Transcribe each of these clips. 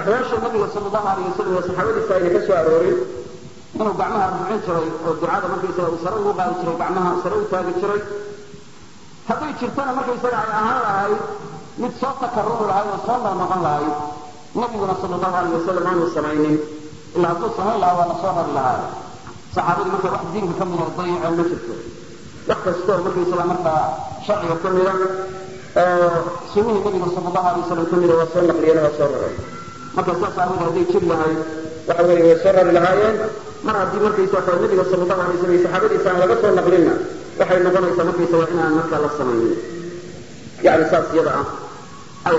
أحوالش النبي صلى الله عليه وسلم وصحابه السائل كسوى أروري إنه بعمها رفعين شري والدعاء مركي سوى وسروا قال شري بعمها سروا تاج شري حتى يشرتنا مركي سوى على أهلها هاي متصوت تكرر لهاي وصلنا مقام لهاي النبي صلى الله عليه وسلم عنه السمعين إلا عطوا صلى الله عليه وسلم لهاي صحابه مركي واحد دين بكمل الضيع المشرك وقت السوء مركي سوى مركي شرعي وكمل سنه النبي صلى الله عليه وسلم كمل وصلنا قليلا وصلنا marka saas aad haday jir lahay waxa weeye sarar lahaayeen mar hadii markaysa waxa nabiga sallallahu alayhi wasallam saxaabadiisa laga soo naqlina waxay noqonaysaa markaysa waa inaan marka la sameeyo yaani saas yada ay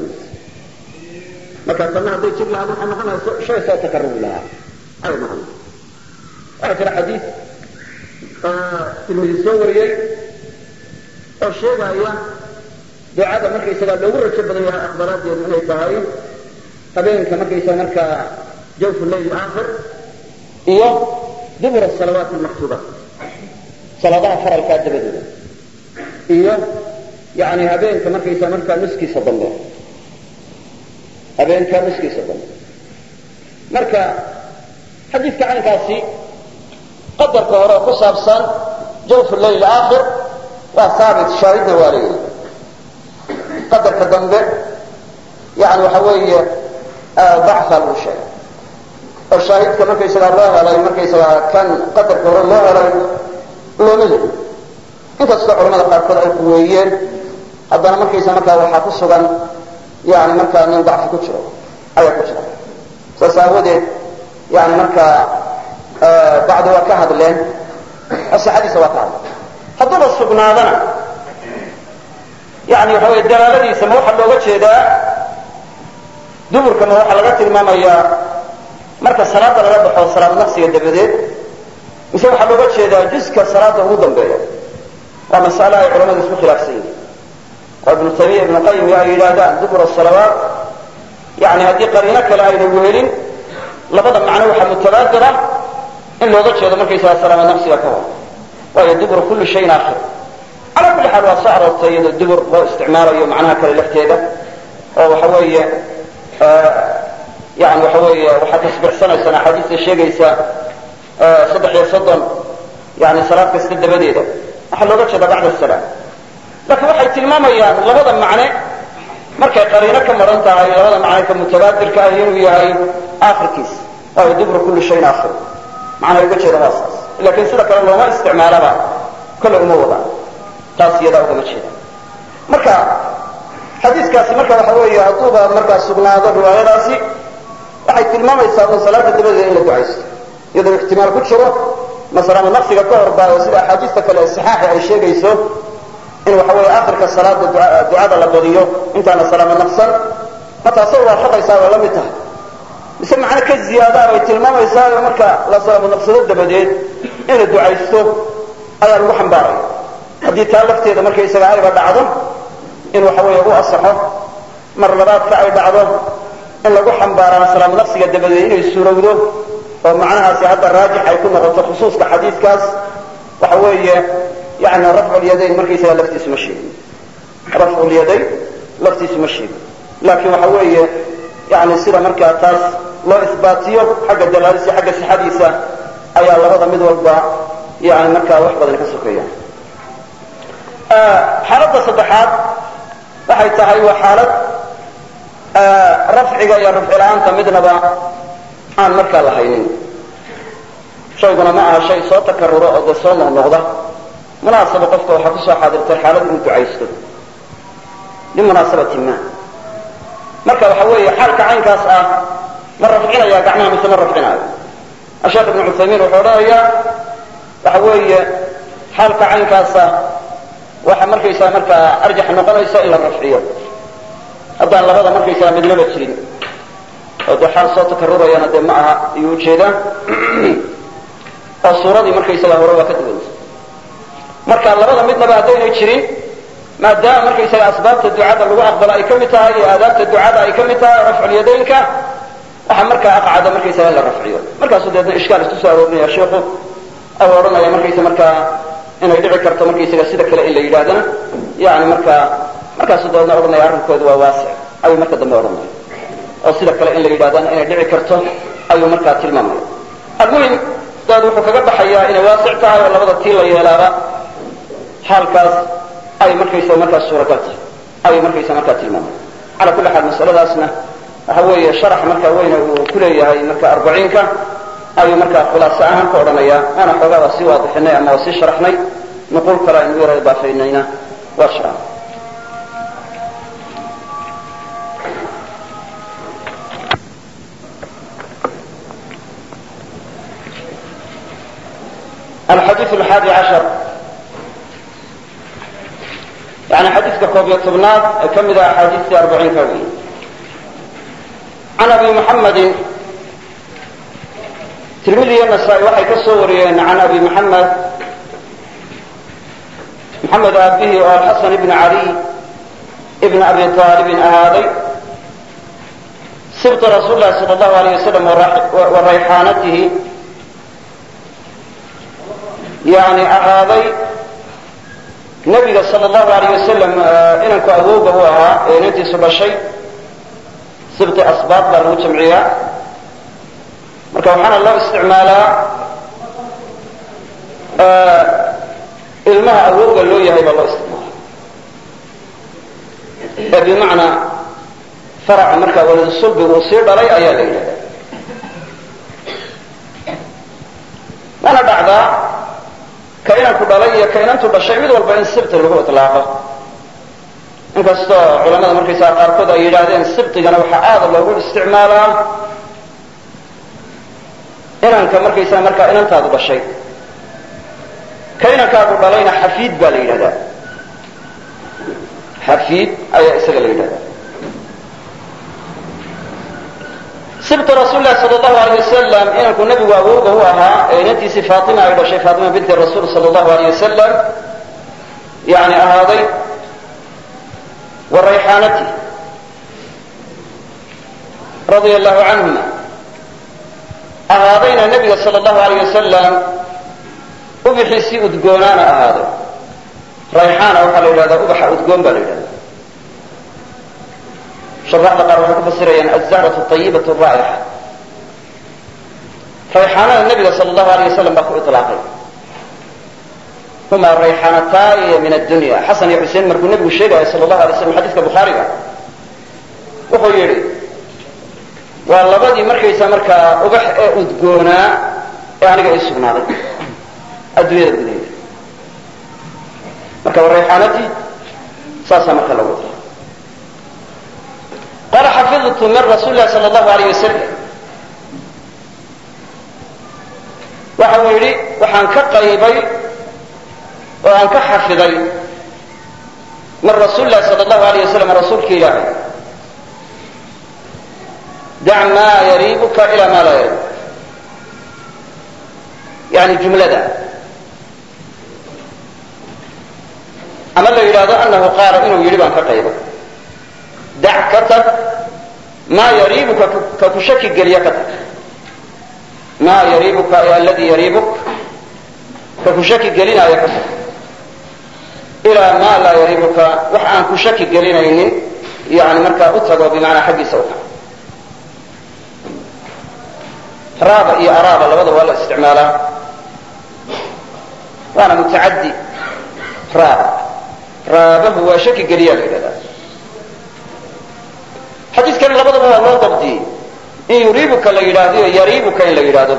marka tan haday jir lahay waxa noqonaysaa shay soo takarrur laha ay noqonaysaa akhir hadith tilmiid soo wariyay oo sheegaya ducada markaysa loogu rajo badan yahay akhbaraadii inay tahay habeenka markaysa marka jawf al-layl aakhir iyo dubur as-salawat al-maktuba saladaha faralka dabadooda iyo yaani habeenka markaysa marka nuskiisa dambe habeenka nuskiisa dambe marka xadiiska caynkaasi qadarka hore ku saabsan jawf al-layl aakhir waa saabit shaahidna wali qadarka dambe yaani waxa weeye ضعف الشيء الشاهد كما كيسال الله عليه مركيسال كان قدر كور الله عليه لومد انت استعرض ما قال قويين هذا مركيسال marka waxa ku sugan yaani marka nin ضعف ku jiro ayaa ku jira sasaawade yaani marka baad waa ka hadleen asxaadiisa waa ka hadda sugnaadana yaani waxa way dalaaladiisa ma waxa looga jeedaa duburkana waxa laga tilmaamayaa marka salaada laga baxo salaad nafsiga dabadeed mise waxa looga jeedaa jiska salaada ugu dambeeya waa mas'ala ay culimadu isku khilaafsan yihiin ibn Taymiyyah ibn Qayyim yaa yiraahdaa dubur as-salawat yaani hadii qariina kale ay weelin labada macno waxa mutabaadira in looga jeedo markay salaada nafsiga ka wada waa dubur kullu shay aakhir ala kulli hal waa sa'ra tayyid dubur loo isticmaalayo macnaha kale lafteeda oo waxa weeye يعني وحوي وحتى تصبح سنة حديث الشيء يسا صدح يصدن يعني صلاة كسد بديدة أحد لغة شد بعد السلام لكن واحد تلمام يعني لغة معنى مركا قرينة كمرنتا هاي لغة معنى كمتبادر كأهين وياهي آخر كيس أو يدبر كل شيء آخر معنى لغة شد غاصص لكن سورة كان الله ما استعمالها كل أمور تاسية دعوة مجهدة مركا حديث كاسي مركا وحوي عطوبة مركا سبناده روايراسي waxay tilmaamaysaa salaada dabada in la ducaysto iyadoo ihtimaal ku jiro masalan nafsiga ka hor baa sida xadiiska kale saxiixa ay sheegayso in waxa weeye aakhirka salaada ducada la badiyo intaana salaama nafsan mata soo waafaqaysaa wala mid tahay mise macna ka ziyaada ay tilmaamaysaa marka la salaama nafsada dabadeed in la ducaysto ayaa lagu xambaaray hadii taa lafteeda markay isaga ayba dhacdo in waxa weeye uu asaxo mar labaad ka ay dhacdo in lagu xambaaro salaam nafsiga dabadeed inay suurowdo oo macnahaasi hadda raajix ay ku noqoto khusuuska xadiiskaas waxa weeye yaani rafcu yadayn markiisa laftiisa ma sheegin rafcu yadayn laftiisa ma sheegin laakiin waxa weeye yaani sida markaa taas loo isbaatiyo xagga dalaalisi xagga sixadiisa ayaa labada mid walba yaani markaa wax badan ka sokeeya xaaladda saddexaad waxay tahay waa xaalad rafciga iyo rafcilaanta midnaba aan markaa la haynin shayguna ma aha shay soo takarruro oo soo noqnoqda munaasaba qofka waxa ku soo xaadirtay xaalad inuu ducaysto limunaasabati ma marka waxa weeye xaalka caynkaas ah ma rafcinaya gacmaha mise ma rafcinayo Sheekh Ibn Uthaymeen wuxuu odhanayaa waxa weeye xaalka caynkaas ah waxa markaysaa markaa arjax noqonaysa in la rafciyo haddaan labada markaysaa midnaba jirin oo dee xaal soo takarrurayana dee ma aha ayuu ujeedaa oo suuradii markaysaga hore waa ka duwanta marka labada midnaba haddaynay jirin maadaama markaysaga asbaabta ducada lagu aqbalo ay ka mid tahay iyo aadaabta ducada ay ka mid tahay rafcul yadaynka waxa markaa aqcada markaysaga in la rafciyo markaasuu deedna ishkaal isku soo aroorinaya sheekhu oo odhanaya markaysa markaa inay dhici karto markaysaga sida kale in la yidhaahdana yani markaasuu dabeedna odhanaya arrinkoodu waa waasic ayuu marka dambe odhanaya oo sida kale in la yidhahdana inay dhici karto ayuu markaa tilmaamaya. almuhim daad wuxuu kaga baxayaa inay waasic tahay oo labada tii la yeelaaba xaalkaas ay markaysa markaa suuragal tahay ayuu markaysa markaa tilmaamaya. cala kulli xaal masaladaasna waxa weeye sharax markaa weyne uu ku leeyahay marka arbaciinka ayuu markaa khulaaso ahaan ka odhanaya. ana xoogaa waa sii waadixinay ama waa sii sharaxnay, nuqul kale aynu yara idaafaynayna waa sharax. الحديث 11 يعني حديث كوبية طبنات كم إذا أحاديث 40 كوي. عن أبي محمد ترمذي النسائي وحي كالصوريين عن أبي محمد أبيه والحسن بن علي ابن أبي طالب أهادي سبط رسول الله صلى الله عليه وسلم وريحانته يعني أهادي نبي صلى الله عليه وسلم إنك أبوه هو إنتي سبا شيء سبط أسباب بالمجمعية marka waxaana loo isticmaalaa ilmaha awowga loo yahay baa loo isticmaala ee bimacnaa faraca markaa waladu sulbigu uu sii dhalay ayaa la yidhahdaa. waana dhacdaa ka inanku dhalay iyo ka inantu dhashay mid walba in sibti lagu itlaaqo, inkastoo culamada markaysaa qaarkood ay yidhaahdeen sibtigana waxaa aada loogu isticmaalaa inanka markaysaa markaa inantaadu dhashay, ka inankaagu dhalayna xafiid baa la yidhahdaa. xafiid ayaa isaga la yidhahdaa. sibta rasuul lahi sal allahu alayh wasalam inanku nebigu awowga u ahaa ee inantiisii faatima ay dhashay, faatima binti rasuul sal allahu alayh wasalam yani ahaaday wa rayxaanati radia allahu canhuma ahaadayna nebiga sal allahu alayh wasalam ubixiisii udgoonaana ahaado. rayxaana waxaa la yidhahdaa ubaxa udgoon baa la yidhahdaa. sharaxda qaar waxay ku fasirayaan azzahratu ayibatu raa'ixa. rayxaanada nebiga sal allahu alayh wasalam baa ku ilaaqay. huma rayxaanataaya min addunya. xasan iyo xuseen markuu nebigu sheegaya sal allahu alay slam xadiiska bukhaariga wuxuu yidhi waa labadii markaysaa markaa ubax ee udgoonaa ee aniga ii sugnaaday adduunyada gudaheeda. marka warayxaanatii saasaa marka lagu dara. qaala xafidtu min rasuuli lahi sal allahu alayh wasalam waxa uu yidhi waxaan ka qaybay oo aan ka xafiday min rasuuli lahi sal allahu alayh wasalam rasuulka ilaahay dac maa yariibuka ilaa maa laa yariibuk. yani jumlada ama la yidhaahdo anahu qaala inuu yidhi baan ka qaybay. dac ka tag maa yariibuka ka ku shaki geliya ka tag. maa yariibuka ee aladii yariibuk ka ku shaki gelinaayo ka tag. ilaa maa laa yariibuka wax aan ku shaki gelinaynin yani markaa u tago bimacnaa xaggiisa u tago. raaba iyo araaba labada waa la isticmaalaa, waana mutacaddi. raabahu waa shaki geliyaa la yidhahdaa. xadiiskani labadaba waa loo dabdiyey in yuriibuka la yidhaahdo iyo yariibuka in la yidhaahdo.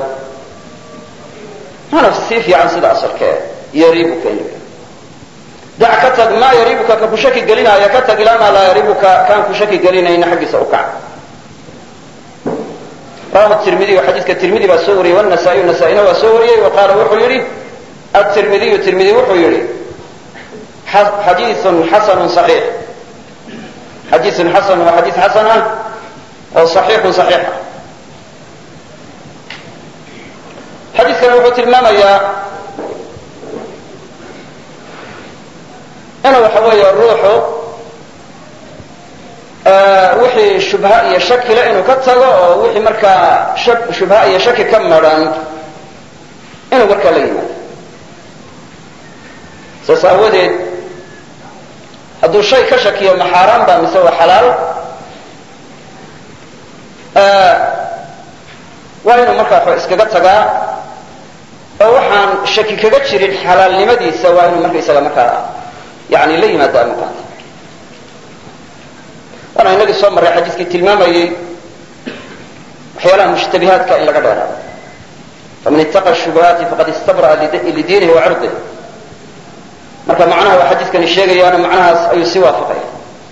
mana sii fiican sida asalkee yariibuka in la yidhahdo. dac ka tag maa yariibuka ka ku shaki gelinaaya ka tag ilaa maa laa yariibuka kaan ku shaki gelinayna xaggiisa u kac. rawahu tirmidiy xadiiska tirmidi baa soo wariyey wnasaa-iy nasaa-ina waa soo wariyey wa qaala wuxuu yidhi atirmidiyu tirmidi wuxuu yidhi xadiiun xasanu صaxiix. xadiiun xasan waa xadiis xasan ah oo صaxiixun صaxiix ah. xadiiskani wuxuu tilmaamayaa inuu waxa weeye ruuxu wixii shubha iyo shakile inuu ka tago oo wixii markaa shubha iyo shaki ka maran inuu markaa la yimaado. saas aawadeed hadduu shay ka shakiyo ma xaaraan baa mise waa xalaal, waa inuu markaa iskaga tagaa oo waxaan shaki kaga jirin xalaalnimadiisa waa inuu markaysaga markaa yani la yimaada markaa waana inagii soo marray xadiiskii tilmaamayey waxyaalaha mushtabihaadka in laga dheeraado faman ittaqa shubuhaati faqad istabra'a lidiinihi wa cirdihi marka macnaha waa xadiiskani sheegayaana macnahaas ayuu sii waafaqaya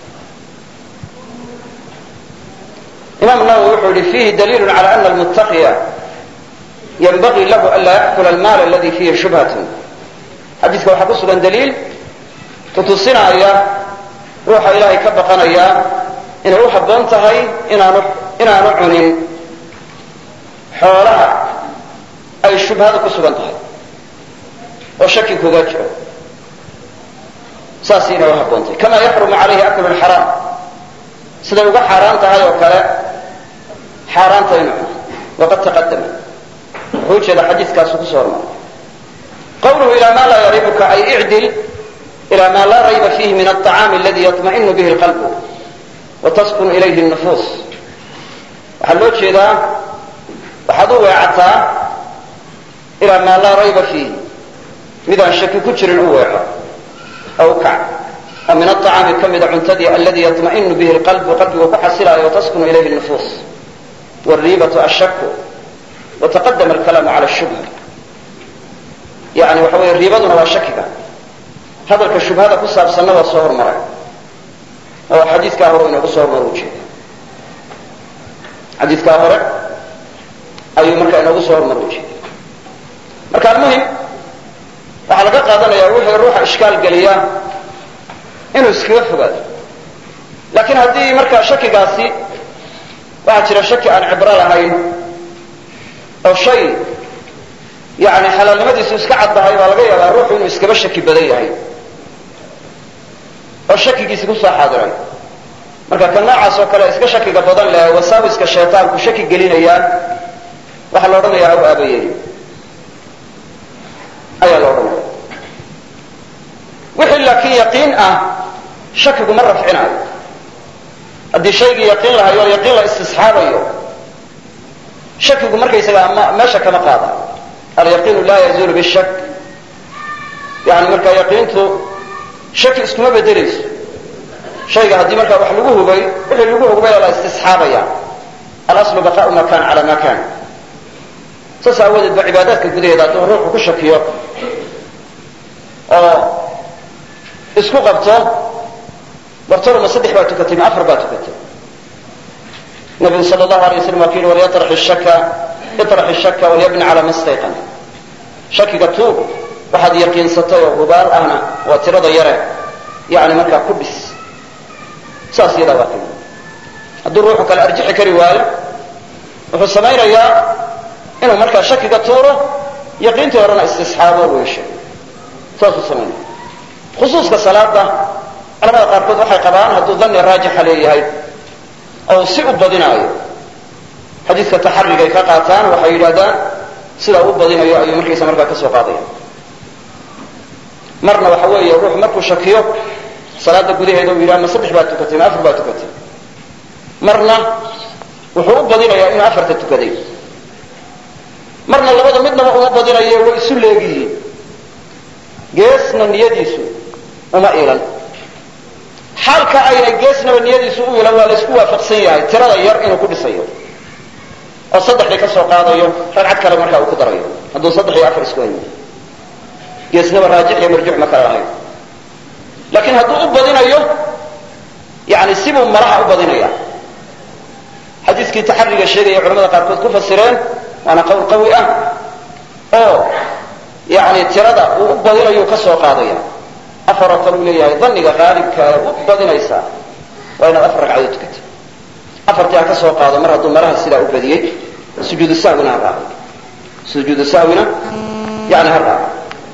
imam nawowi wuxuu yihi fiihi daliilu cala ana almuttaqiya yanbagii lahu an laa yakula almaal aladi fiihi shubhatun xadiiska waxaa ku sugan daliil kutusinaaya ruuxa ilaahay ka baqanaya inay u habboon tahay inaanu cunin xoolaha ay shubhada ku sugan tahay oo shaki kuga jiro saas inay u habboon tahay kama yaxrumu calayhi aklu lxaraam siday uga xaaraan tahay oo kale xaaraanta inu cuno waqad taqadama wuxuu ujeeda xadiiskaasu kusoo hormaray qawluhu ilaa ma laa yaribuka ay icdil ilaa maa laa rayba fiihi min alطacaami aladi yaطma'inu bihi اlqalbu wataskunu ilayhi الnufuus waxaa loo jeedaa waxaad u weecataa ilaa maa laa rayba fiihi midaan shaki ku jirin u weeco aw kac oo min aطacaami ka mida cuntadii aladi yaطma'inu bihi اlqalbu qalbigu ku xasilaayo wataskunu ilayhi الnufuus wاriibatu ashaku wataqadama alkalaamu cala shubha yani waxa weeye riibaduna waa shakiga hadalka shubhada ku saabsanna waa soo hormaray oo xadiiskaa hore inoogu soo hormar ujeeda xadiiskaa hore ayuu markaa inoogu soo hormar ujeeda marka almuhim waxaa laga qaadanaya wixii ruuxa ishkaal geliya inuu iskaga fogaado laakiin haddii markaa shakigaasi waxaa jira shaki aan cibro lahayn oo shay yani xalaalnimadiisu iska caddahay baa laga yaabaa ruuxu inuu iskaba shaki badan yahay oo shakigiisi kusoo xaadiray marka ka noocaas oo kale iska shakiga badan leh wasaawiska shaytaanku shaki gelinayaan waxaa la odhanayaa aw aabayeeli ayaa la odhanaya wixii laakiin yaqiin ah shakigu ma rafcinayo haddii shaygii yaqiin lahayo o yaqiin la istisxaabayo shakigu markaysaga meesha kama qaada alyaqiinu laa yazuulu bishak yani marka yaqiintu shaki iskuma bedelayso shayga haddii markaa wax lagu hubay wixii lagu hubaya la istisxaabaya alaslu baqaau ma kana cala ma kana saas aawadeed ba cibaadaadka gudaheeda hadduu ruuxu ku shakiyo oo isku qabto bartolo ma 3 baa tukatay ma 4 baa tukatay nabigu sal allahu alay waslam waa ku yidhi walyatrax ishaka walyabni cala ma stayqan shakiga tuub waxaad yaqiinsatay oo hubaal ahna waa tirada yare yani markaa ku dhis saas iyadaa waa kayii hadduu ruuxu kale arjixi kari waayo wuxuu samaynayaa inuu markaa shakiga tuuro yaqiintii horena istisxaabo weesho saasuu samaynaya khusuuska salaada culamada qaarkood waxay qabaan hadduu dani raajixa leeyahay oo si u badinaayo xadiidka taxarigay ka qaataan waxay yidhahdaan sidaa u badinayo ayuu markaysa markaa ka soo qaadaya marna waxa weeye ruuxu markuu shakiyo salaada gudaheeda uu yidhaha ma 3 baa tukatay ma 4 baa tukatay marna wuxuu u badinayaa inuu 4 tukaday marna labada midnaba uma badinayo way isu leegihiin geesna niyadiisu uma iilan xaalka aynay geesnaba niyadiisu u iilan waa la isku waafaqsan yahay tirada yar inuu ku dhisayo oo 3 ka soo qaadayo ragcad kale markaa uu ku darayo hadduu 3 iyo 4 isku hayo geesnaba raajix iyo marjuux ma kala lahayn laakiin hadduu u badinayo yani sibuu malaha u badinaya xadiiskii taxariga sheegaya culamada qaarkood ku fasireen waana qowl qawi ah oo yani tirada uu u badinayo ka soo qaadaya 4 kale uu leeyahay dhanniga qaalibka u badinaysa waa inaad 4 ragcadood tukatay 4 ka soo qaado mar hadduu malaha sidaa u badiyey sujuudu sahwina ha raaco sujuudu sahwina yani ha raaco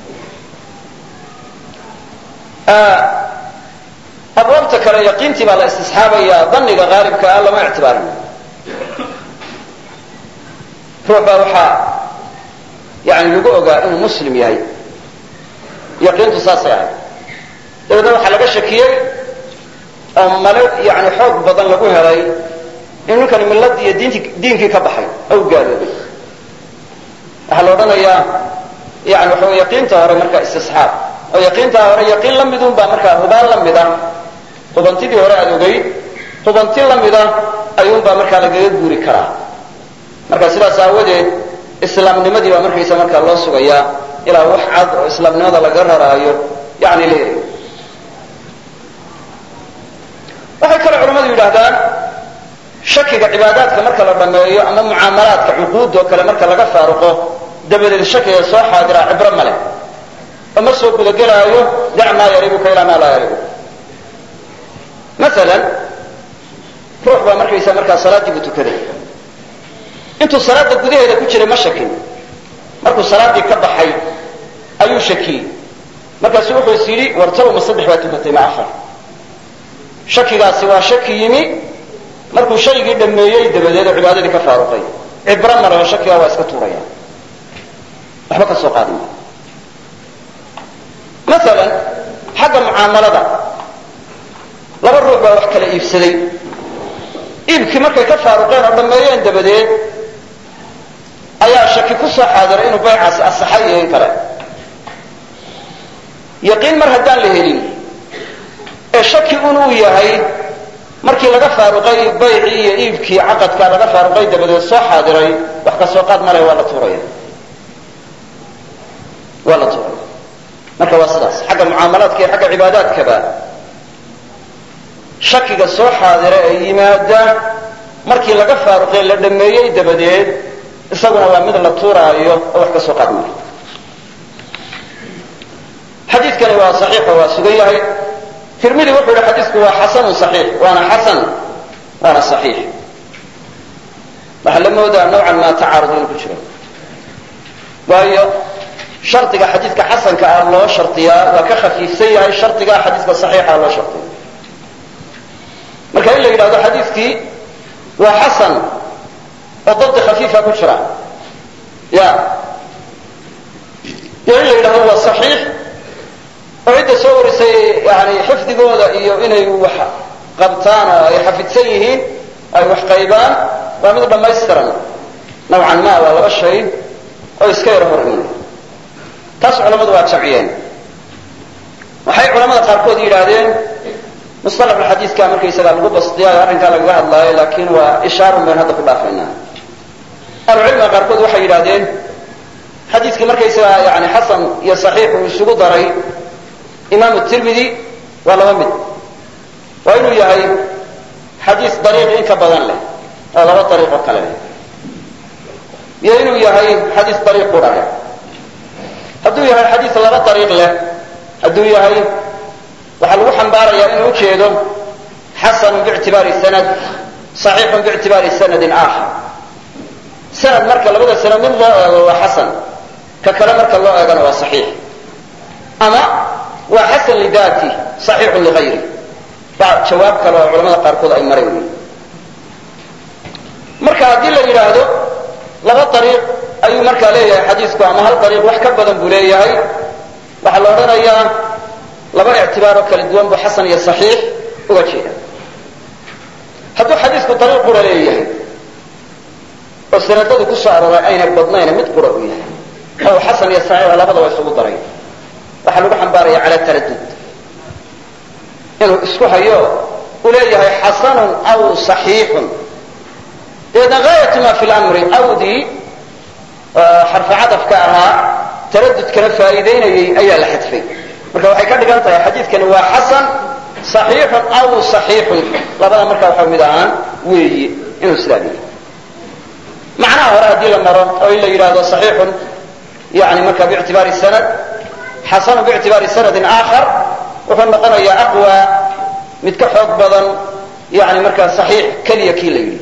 abwaabta kale yaqiintii baa la istisxaabaya dhanniga qaalibka ah lama ictibaarin ruux baa waxaa yani lagu ogaa inuu muslim yahay yaqiintu saasay ahayd dabeedna waxaa laga shakiyey oo male yani xoog badan lagu helay in ninkani milladii iyo diinkii ka baxay oo gaaloobay waxaa la odhanayaa yani waxa wey yaqiinta hore markaa istisxaab oo yaqiintaa hore yaqiin la midun baa markaa hubaan la mida hubantidii hore aada ogeyd hubanti la mida ayuunbaa markaa lagaga guuri karaa marka sidaas aawadeed islaamnimadii baa markaysa markaa loo sugayaa ilaa wax cad oo islaamnimada laga raraayo yani la helayo waxay kale culamadu yidhaahdaan shakiga cibaadaadka marka la dhameeyo ama mucaamalaadka cuquud oo kale marka laga faaruqo dabadeed shakiga soo xaadira cibro male oo ma soo gudagelaayo dac maa yaribuka ilaa maa laa yaribu maalan ruux baa markaysa markaa salaadiibu tukaday intuu salaada gudaheeda ku jiray ma shakin markuu salaadii ka baxay ayuu shakiyey markaasu wuxuu is yidhi wartaba ma saddex baa tukatay ma afar shakigaasi waa shaki yimi markuu shaygii dhameeyey dabadeed oo cibaadadii ka faaruqay cibro male oo shakigaa waa iska tuuraya waxba ka soo qaadin maalan xagga mucaamalada laba ruux baa wax kala iibsaday iibkii markay ka faaruqeen oo dhameeyeen dabadeed ayaa shaki ku soo xaadiray inuu baycaasi asaxay iyo in kale yaqiin mar haddaan la helin ee shaki unuu yahay markii laga faaruqay baycii iyo iibkii caqadkaa laga faaruqay dabadeed soo xaadiray wax ka soo qaad male waa la tuuraya marka waa sidaas xagga mucaamalaadka iyo xagga cibaadaadkaba shakiga soo xaadira ee yimaada markii laga faaruqay la dhameeyey dabadeed isaguna waa mid la tuuraayo oo wax ka soo qaad male xadiidkani waa saxiix oo waa sugan yahay tirmidi wuxuu yihi xadiisku waa xasanun saxiix waana xasan waana saxiix waxaa la moodaa nawcan maa tacaarud in ku jiro waayo shardiga xadiidka xasanka ah loo shardiyaa waa ka khafiifsan yahay shardiga xadiiska saxiixa loo shardiya marka in la yidhahdo xadiidkii waa xasan oo dabdi khafiifa ku jira ya iyo in la yidhahdo waa saxiix oo cidda soo warisay yani xifdigooda iyo inay wax qabtaan oo ay xafidsan yihiin ay wax qaybaan waa mid dhammaystiran nawcan ma waa laba shay oo iska yar hor imanaya taas culamadu waa jamciyeen waxay culamada qaarkood yidhaahdeen musalax xadiidka markaysaga lagu basdiyaayo arrinkaa lagaga hadlaayo laakiin waa ishaarun bayn hadda ku dhaafaynaa ahlucilmiga qaarkood waxay yidhahdeen xadiidkii markaysaga yani xasan iyo saxiix uu isugu daray imaamu tirmidi waa laba mid waa inuu yahay xadiis dariiq in ka badan leh oo laba dariiqoo kale leh iyo inuu yahay xadiis dariiq qura leh hadduu yahay xadiis laba dariiq leh hadduu yahay waxaa lagu xambaarayaa inuu ujeedo xasanun biictibaari sanad saxiixun biictibaari sanadin aakhar sanad marka labada sanad mid loo eego waa xasan ka kale marka loo eegana waa saxiix ama waa xasan lidaati saxiixun ligayri jawaab kale oo culamada qaarkood ay mareen wey marka haddii la yidhaahdo laba dariiq ayuu markaa leeyahay xadiisku ama hal dariiq wax ka badan buu leeyahay waxaa la odhanayaa laba ictibaaroo kala duwan buu xasan iyo saxiix uga jeeda hadduu xadiisku dariiq qura leeyahay oo sanadadu ku soo arooray aynay badnayna mid qura u yahay oo xasan iyo saxiix labadaba isugu daray waxaa lagu xambaaraya cala taradud inuu isku hayo uu leeyahay xasanun aw saxiixun dabeedna gaayatu ma fi lamri awdii xarfa cadafka ahaa taradudkana faa'iidaynayay ayaa la xadfay marka waxay ka dhigan tahay xadiidkani waa xasan saxiixun aw saxiixun labada markaa waxa mid ahaan weeye inuu sidaa yahay macnaha hore haddii la maro oo in la yidhaahdo saxiixun yani marka biictibaari sanad xasanu biictibaari sanadin aakhar wuxuu noqonayaa aqwa mid ka xoog badan yani markaa saxiix keliya kii la yidhi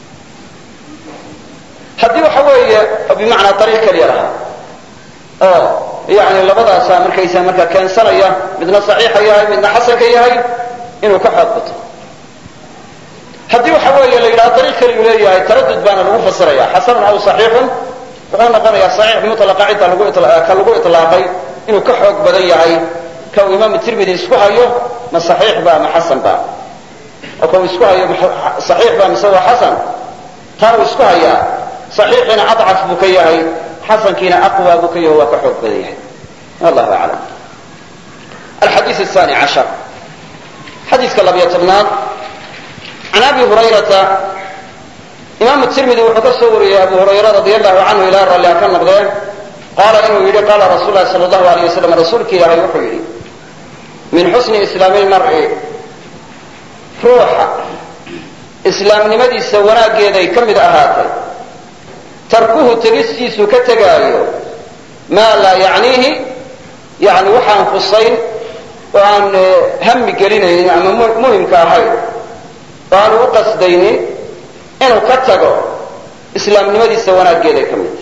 haddii waxa weeye bimacnaa dariiq keliya lahaa oo yani labadaasaa markaysa markaa keensanaya midna saxiixa yahay midna xasanka yahay inuu ka xoog bato haddii waxa weeye la yidhahdo dariiq keliyu leeyahay taradud baana lagu fasiraya xasanun aw saxiixun wuxuu noqonayaa saxiix mutlaqa cidda ka lagu itlaaqay inuu ka xoog badan yahay ka uu imaamu tirmidi isku hayo ma saxiix ba ma xasan ba oo kau isku hayo saxiix baa mise waa xasan taa uu isku hayaa saxiixiina adcaf buu ka yahay xasankiina aqwa buu ka yahay waa ka xoog badan yahay wallahu aclam alxadiiث الثاني عشر xadiiska labiyo tobnaad can abi hurayrata imaamu tirmidi wuxuu ka soo wariyey abu hurayra radi allahu canhu ilaa rallia ka noqdee qaala inuu yidhi qaala rasuul lahi sal allahu alayh wasalam rasuulki ilaahay wuxuu yidhi min xusni islaami lmar'i ruuxa islaamnimadiisa wanaaggeeday ka mid ahaatay tarkuhu tegistiisu ka tegaayo maa laa yacniihi yani waxaan khusayn oo aan hami gelinaynin ama muhimka ahayn oo aanu u qasdaynin inuu ka tago islaamnimadiisa wanaaggeeday ka mid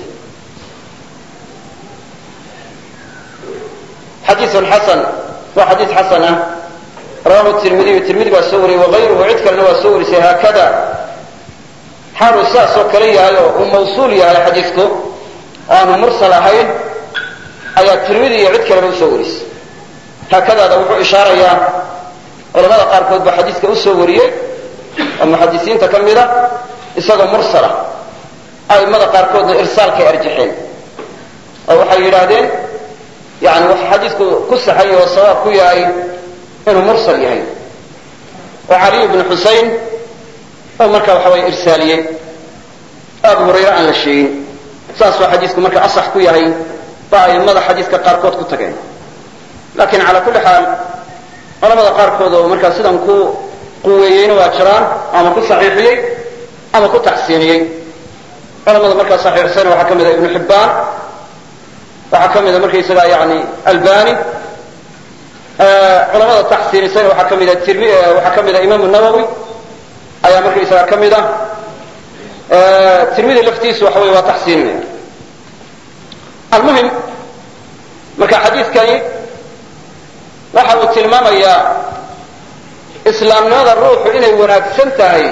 xadiiun xasan waa xadiis xasan ah rawahu tirmidiyu tirmidi baa soo wariyey wagayruhu cid kalena waa soo warisay haakada xaaluu sidaasoo kale yahay oo uu mawsuul yahay xadiisku aanu mursal ahayn ayaa tirmidi iyo cid kaleba usoo warisay haakadaada wuxuu ishaarayaa culamada qaarkood baa xadiiska usoo wariyey oo muxadisiinta ka mida isagoo mursala a'immada qaarkoodna irsaalkay arjaxeen oo waxay yidhaahdeen yani wax xadiisku ku saxay oo sawaab ku yahay inuu mursal yahay oo caliy bnu xusayn oo marka waxa way irsaaliyey abu hurayra aan la sheegin saasoo xadiisku marka asax ku yahay baa a'immada xadiiska qaarkood ku tageen laakiin calaa kulli xaal culamada qaarkood oo markaa sidan ku quweeyeyna waa jiraan ama ku saxiixiyey ama ku taxsiiniyey culamada markaa saxiixsayna waxaa ka mida ibnu xibbaan waxaa ka mida markaysaga yani albani culamada taxsiinisayna waxaa ka mida waxaa ka mida imaamu nawowi ayaa markaysaga ka mida tirmidi laftiisu waxa wey waa taxsiininaya almuhim marka xadiidkani waxa uu tilmaamayaa islaamnimada ruuxu inay wanaagsan tahay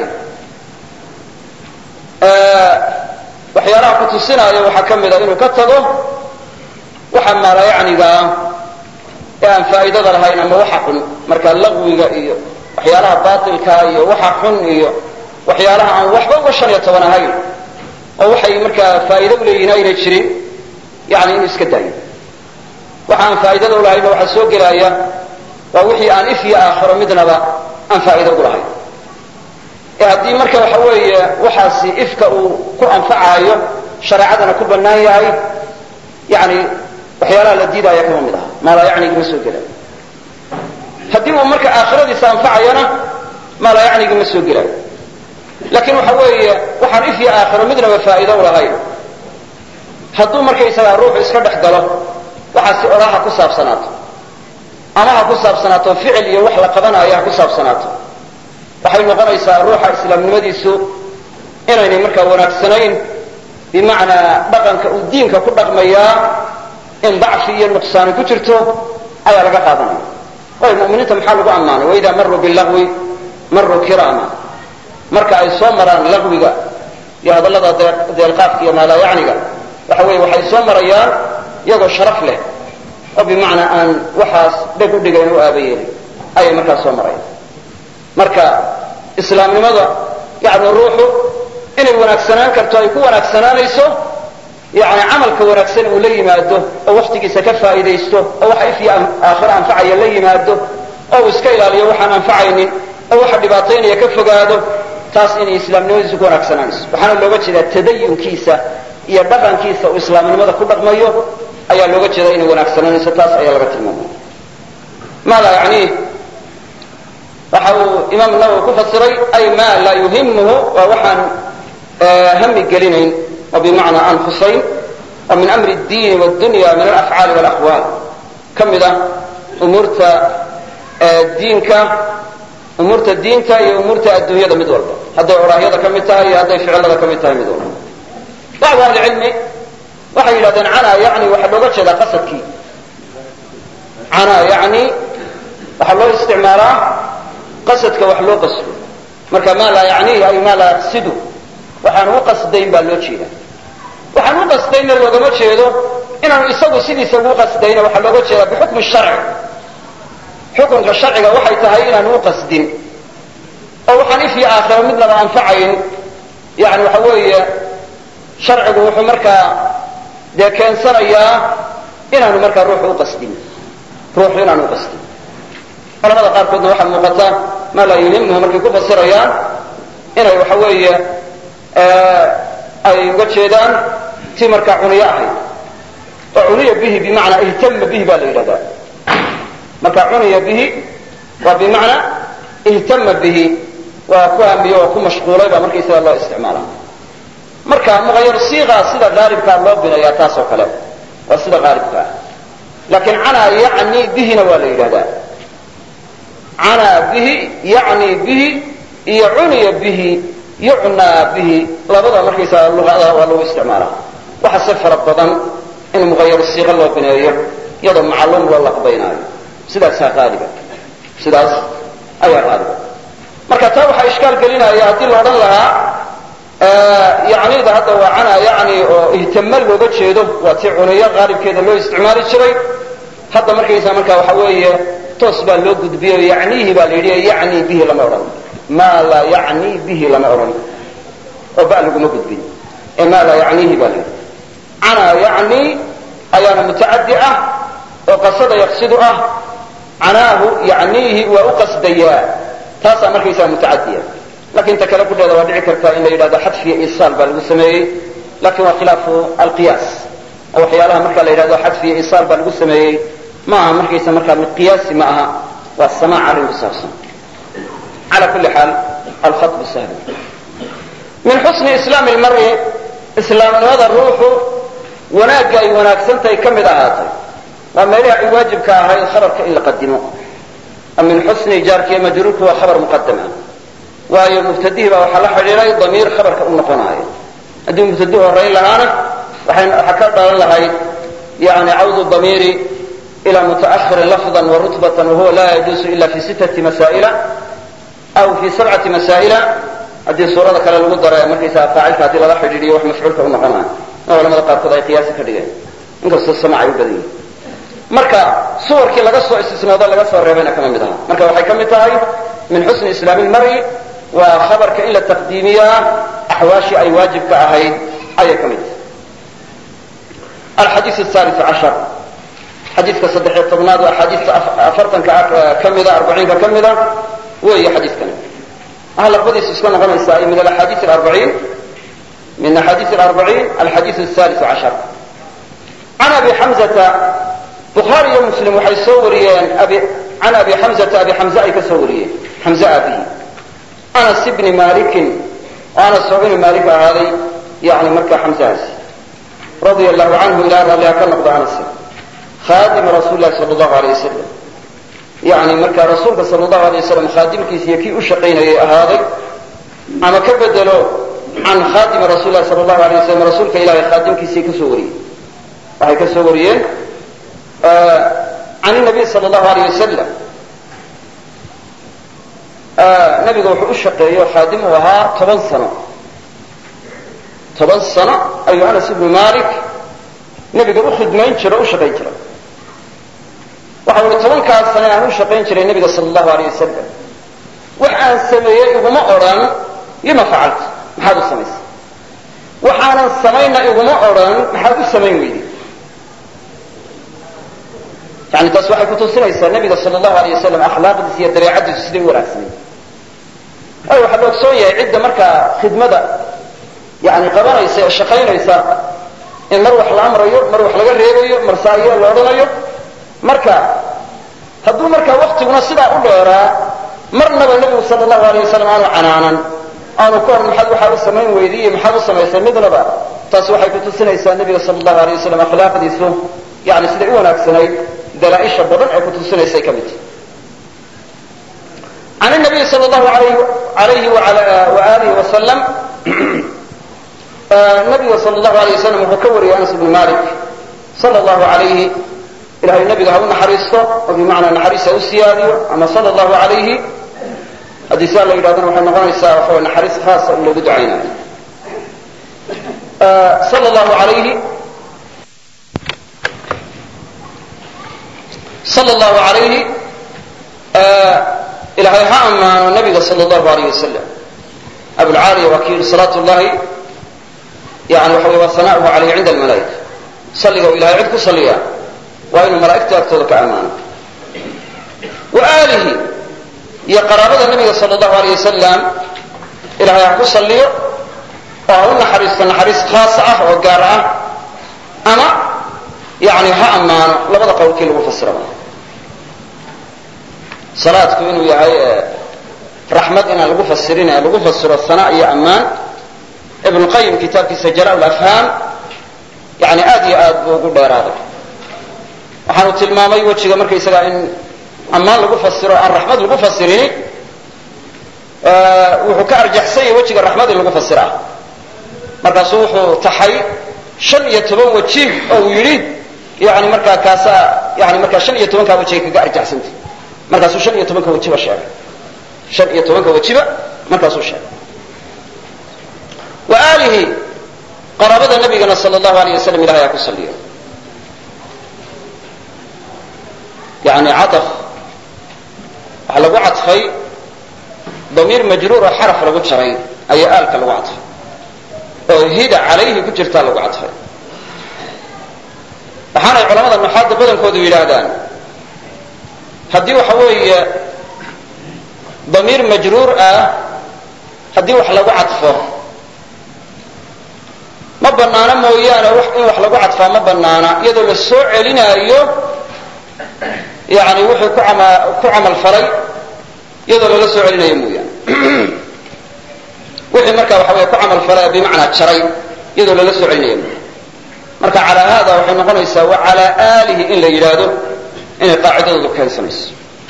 waxyaalaha ku tusinaayo waxaa ka mida inuu ka tago waxa maalayacniga ah ee aan faa'iidada lahayn ama waxa xun marka laqwiga iyo waxyaalaha baatilka iyo waxa xun iyo waxyaalaha aan waxba uga 15 ahayn oo waxay markaa faa'iido u leeyihiin aynay jirin yani inuu iska daayo waxa aan faa'iidada u lahayn waxa soo gelaya waa wixii aan if iyo aakhiro midnaba aan faa'iido u lahayn haddii marka waxa weeye waxaasi ifka uu ku anfacayo shareecadana ku bannaan yahay yani waxyaalaha la diidaya kama mid aha maalaa yacnigi ma soo gelayo haddii uu marka aakhiradiisa anfacayana maalaa yacnigi ma soo gelayo laakiin waxa weeye waxaan if iyo aakhiro midnaba faa'iido u lahayn hadduu markaysagaa ruuxu iska dhex galo waxaasi odhaa ha ku saabsanaato ama ha ku saabsanaato ficil iyo wax la qabanayo ha ku saabsanaato waxay noqonaysaa ruuxa islaamnimadiisu inaynay markaa wanaagsanayn bimacnaa dhaqanka uu diinka ku dhaqmayaa in dacfi iyo nuqsaani ku jirto ayaa laga qaadanaya waayo mu'miniinta maxaa lagu ammaanay waidaa maruu bilagwi maruu kirama marka ay soo maraan lagwiga iyo hadallada deelqaafka iyo maalaayacniga waxa weeye waxay soo marayaan iyagoo sharaf leh oo bimacnaa aan waxaas dheg u dhigayn u aabayeelin ayay markaa soo marayaan marka islaamnimada yani ruuxu inay wanaagsanaan karto ay ku wanaagsanaanayso yani camalka wanaagsan uu la yimaado oo waktigiisa ka faa'iidaysto oo waxa if iyo aakhiro anfacaya la yimaado oo uu iska ilaaliyo waxaan anfacaynin oo waxa dhibaataynaya ka fogaado taas inay islaamnimadiisu ku wanaagsanaanayso waxaana looga jeedaa tadayunkiisa iyo dhaqankiisa uu islaamnimada ku dhaqmayo ayaa looga jeeda inay wanaagsanaanayso taas ayaa laga tilmaamaya maala yani waxa uu imaam nawowi ku fasiray ay ma laa yuhimuhu waa waxaan hami gelinayn oo bimacnaa aan khusayn oo min amri اdiini wاdunya min alafcaali wاlaqwaal ka mid ah umuurta diinta iyo umuurta adduunyada mid walba hadday oraahyada ka mid tahay iyo hadday ficilada ka mid tahay mid walba bacdu ahli cilmi waxay yidhahdeen canaa yani waxaa looga jeedaa qasadkii canaa yani waxaa loo isticmaalaa qasadka wax loo qasdo marka maa laa yacniihi ay maa laa yaqsidu waxaan u qasdayn baa loo jeeda waxaan u qasdaynna loogama jeedo inaanu isagu sidiisa ugu qasdayna waxaa looga jeedaa bixukmi sharci xukunka sharciga waxay tahay inaanu u qasdin oo waxaan ifyo aakhiro midnaba anfacayn yani waxa weeye sharcigu wuxuu markaa dee keensanayaa inaanu markaa ruuxu inaanu uqasdin culamada qaarkoodna waxaa muuqata maa laa yuhimhu markay ku fasirayaan inay waxa weeye ay uga jeedaan tii markaa cuniyo ahayd oo cuniya bihi bimacnaa ihtama bihi baa la yidhahdaa marka cuniya bihi waa bimacnaa ihtama bihi waa ku hamiyo oo ku mashquulay baa markaysaga loo isticmaala marka muqayar siiqa sida qaalibkaa loo binayaa taas oo kale waa sida qaalibkaa laakiin canaa yacni bihina waa la yidhahdaa canaa bihi yacni bihi iyo cuniya bihi yucnaa bihi labada markaysaga luqada waa lagu isticmaalaa waxa si fara badan in muqayar siiqa loo bineeyo iyadoo macluum loo laqbaynaayo sidaasaa qaaliba sidaas ayaa qaaliba marka taa waxaa ishkaal gelinaya haddii la odhan lahaa yacnida hadda waa canaa yacni oo ihtama looga jeedo waa tii cuniyo qaalibkeeda loo isticmaali jiray hadda markaysaa marka waxa weeye toos baa loo gudbiyo yacniihi baa la yidhi yacni bihi lama odhan maa laa yacni bihi lama odhan oo ba laguma gudbin ee maa laa yacniihi baa la yidhi canaa yacni ayaana mutacaddi ah oo qasada yaqsidu ah canaahu yacniihi waa u qasdayaa taasaa markaysaa mutacadiya lakin ta kale kudheeda waa dhici kartaa in la yidhahdo xadfiya isaal baa lagu sameeyey lakin waa khilaafu alqiyaas oo waxyaalaha marka la yidhahdo xadfiya isaal baa lagu sameeyey ma aha markaysa markaa mid qiyaasi ma aha waa samaac arrin ku saabsan cala kulli xaal alkhatbu sahlu min xusni islaami lmari islaamnimada ruuxu wanaagga ay wanaagsantahay ka mid ahaatay waa meelaha ay waajibka ahayd khabarka in la qadimo min xusni jaarkiiyo majruurku waa khabar muqadama waayo mubtadihii baa waxaa la xidhiiray damiir khabarka u noqonaayo haddii mubtadihi horayn lahaana waxaa ka dhalan lahayd yani cawdu damiiri ila mutaahirin lafdan wa rutbatan wahuwa laa yajuusu ila fi 6 masaa'ila aw fi 7 masaa'ila haddii suurada kale lagu daro markaysaa faacilka haddii lala xidhiidhiyo wax mafcuulka u noqonaayo culamada qaarkood ay qiyaasi ka dhigeen inkastoo samac ay u badan yihin marka suwarkii laga soo istisnoodo laga soo reebayna kama mid aha marka waxay ka mid tahay min xusni islaami lmari waa khabarka in la taqdiimiyaa axwaashii ay waajibka ahayd ayay ka mid tahay alxadiiث الثالث عشر xadiidka 13aad waa axaadiista 40ka ka mida 40ka ka mida weeye xadiidkani aha laqbadiisu iska noqonaysaa min alaxaadiiث الأربعين min axaadiiث الأربعين alxadiiث الثالث عشر can abi xamزة bukhaari iyo muslim waxay soo wariyeen can abi xamزata abi xamze ay ka soo wariyeen xamze abihi anas ibni malikin oo anas oo ibni malik ahaaday yani markaa xamzahaasi radia allahu canhu ilaah ralliha ka noqdo anas khaadima rasuuli lahi sala allahu alay wasalam yani markaa rasuulka sala allahu alay wasalam khaadimkiisa iyo kii u shaqaynayay ahaaday ama ka bedelo can khaadimi rasuuli lahi sala allahu alay wasalam rasuulka ilahay khaadimkiisay kasoo wariyeen waxay ka soo wariyeen can nabiy sal allahu alayh wasalam nabiga wuxuu u shaqeeyo khaadim uu ahaa 10 sano ayuu anas ibnu malik nabiga u khidmayn jiro u shaqayn jiray waxa ui 10kaas sane aan u shaqayn jiray nabiga sal allahu alayh wasalam wax aan sameeyey iguma odhan lima facalta maxaad u samaysay waxaanan samayna iguma odhan maxaad u samayn weyday yani taas waxay kutusinaysaa nabiga sal allahu alayh wasalam akhlaaqdiisa iyo dabeecadiisu siday u wanaagsanayd waayo waxaa la ogsoon yahay cidda markaa khidmada yani qabanaysa ee shaqaynaysa in mar wax la amrayo mar wax laga reebayo mar saayo la odhanayo marka hadduu markaa waktiguna sidaa u dheeraa marnaba nebigu sal allahu alayh wasalam aanu canaanan aanu ka hor maxaad waxaa u samayn weyday iyo maxaad u samaysay midnaba taas waxay kutusinaysaa nebiga sal allahu alayh wasalam akhlaaqdiisu yani siday u wanaagsanayd dalaaisha badan ee kutusinaysay ka mid can nabiy sal allahu alayhi waalihi wasalam nabiga sal allahu alayh wasalam wuxuu ka wariyay anas ibnu malik sal allahu alayhi ilahay nabiga ha u naxariisto oo bimacnaa naxariis ha u siyaadiyo ama sal allahu alayhi haddii saa la yidhahdana waxay noqonaysaa waxa naxariis khaasa in loogu ducaynayo sal allahu alayhi sal allahu alayhi ilaahay ha ammaano nabiga sal allahu alayh wasalam. abulcaaliya waa ki yidhi salaat llahi yani waxa wey waa sana'uhu calayhi cinda almalaa'ika, salliga u ilahay cid ku salliya waa inuu malaa'igta agtooda ka ammaano. wa aalihi iyo qaraabada nabiga sal allahu alayh wasalam ilahay ha ku salliyo oo ha u naxariisto naxariis khaasa ah oo gaar ah, ama yani ha ammaano, labada qowlkii lagu fasiraba. salaadku inuu yahay raxmad inaan lagu fasirin ee lagu fasiro sana iyo ammaan, ibnu qayim kitaabkiisa jalaa lafhaam yani aad iyo aad buu ugu dheeraaday. waxaanu tilmaamay wejiga markaysagaa in ammaan lagu fasiro aan raxmad lagu fasirini wuxuu ka arjaxsan yahay wejiga raxmad in lagu fasiraa. markaasuu wuxuu taxay 15 weji oo uu yidhi yani markaa kaasaa yani markaa 15 wejiga kaga arjaxsanta, markaasuu 15 wejiba sheegay, 15 wejiba markaasuu sheegay. wa aalihi qaraabada nabigana sal allahu alayh wasalam ilahay ha ku saliyo. yani caaf waxaa lagu cadfay damiir majruur oo xaraf lagu jaray ayaa aalka lagu cadfay, oo hida calayhi ku jirtaa lagu cadfay. waxaanay culamada nuxaadda badankoodu yidhaahdaan haddii waxa weeye damiir majruur ah haddii wax lagu cadfo ma banaana mooyaane in wax lagu cadfaa ma banaana iyadoo la soo celinaayo yani wuxuu ku camal falay iyadoo lala soo celinayo mooyaane. wixii marka waxa wey ku camal falay bimacnaa jaray iyadoo lala soo celinayo mooyaane. marka calaa haada waxay noqonaysaa wa calaa aalihi in la yidhaahdo inay qaacidadoodu keensanayso.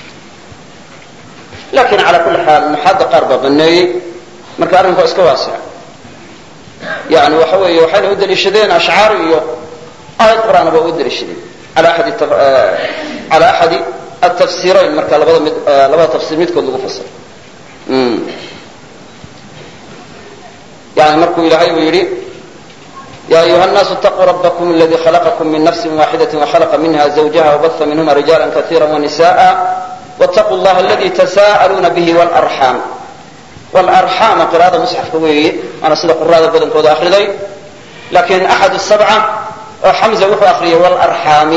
lakin cala kulli xaal nuxaadda qaar baa baneeyey, marka arrinku waa iska waasica. yani waxa weeye waxayna u daliishadeen ashcaar iyo aayad qur'aana ba u daliishadeen cala axadi atafsirayn, marka labada tafsir midkood lagu fasiro. yani markuu ilaahay uu yidhi ya ayuha الناasu اtaquu rabkm اladii khalaqakum min nafsi waaxidaة وkhلqa minha زawjaha وbaثa minhuma rijaala kaثيira وnisaءa wاtaquu اllaha aladi tasa'aluuna bih wاlarxaam. wاlarxaama qira'ada musxafka weeye, waana sida quraada badankooda akriday, lakin axad الsabca oo xamza wuxuu akriyay wاlarxaami.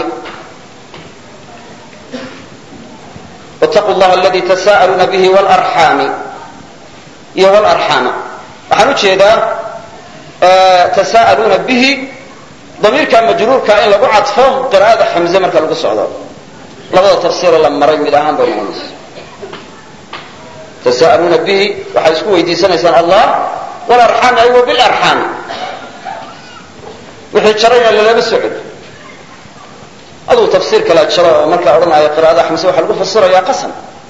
wاtaquu اllaha aladi tasa'aluuna bihi wاlarxaami iyo wاlarxaama. waxaan ujeedaa tasa'aluuna bihi damiirka majruurka in lagu cadfo qira'ada xamze marka lagu socdo. labada tafsiiroo la maray mid ahaan bay noqonaysa. tasa'aluuna bihi waxaad isku weydiisanaysaan allah, walarxaami ay wa bilarxaami. wixii jarayna lalama soo celi. aduu tafsiir kalaa jaro oo markaa odhanaya qira'ada xamze waxaa lagu fasirayaa qasam.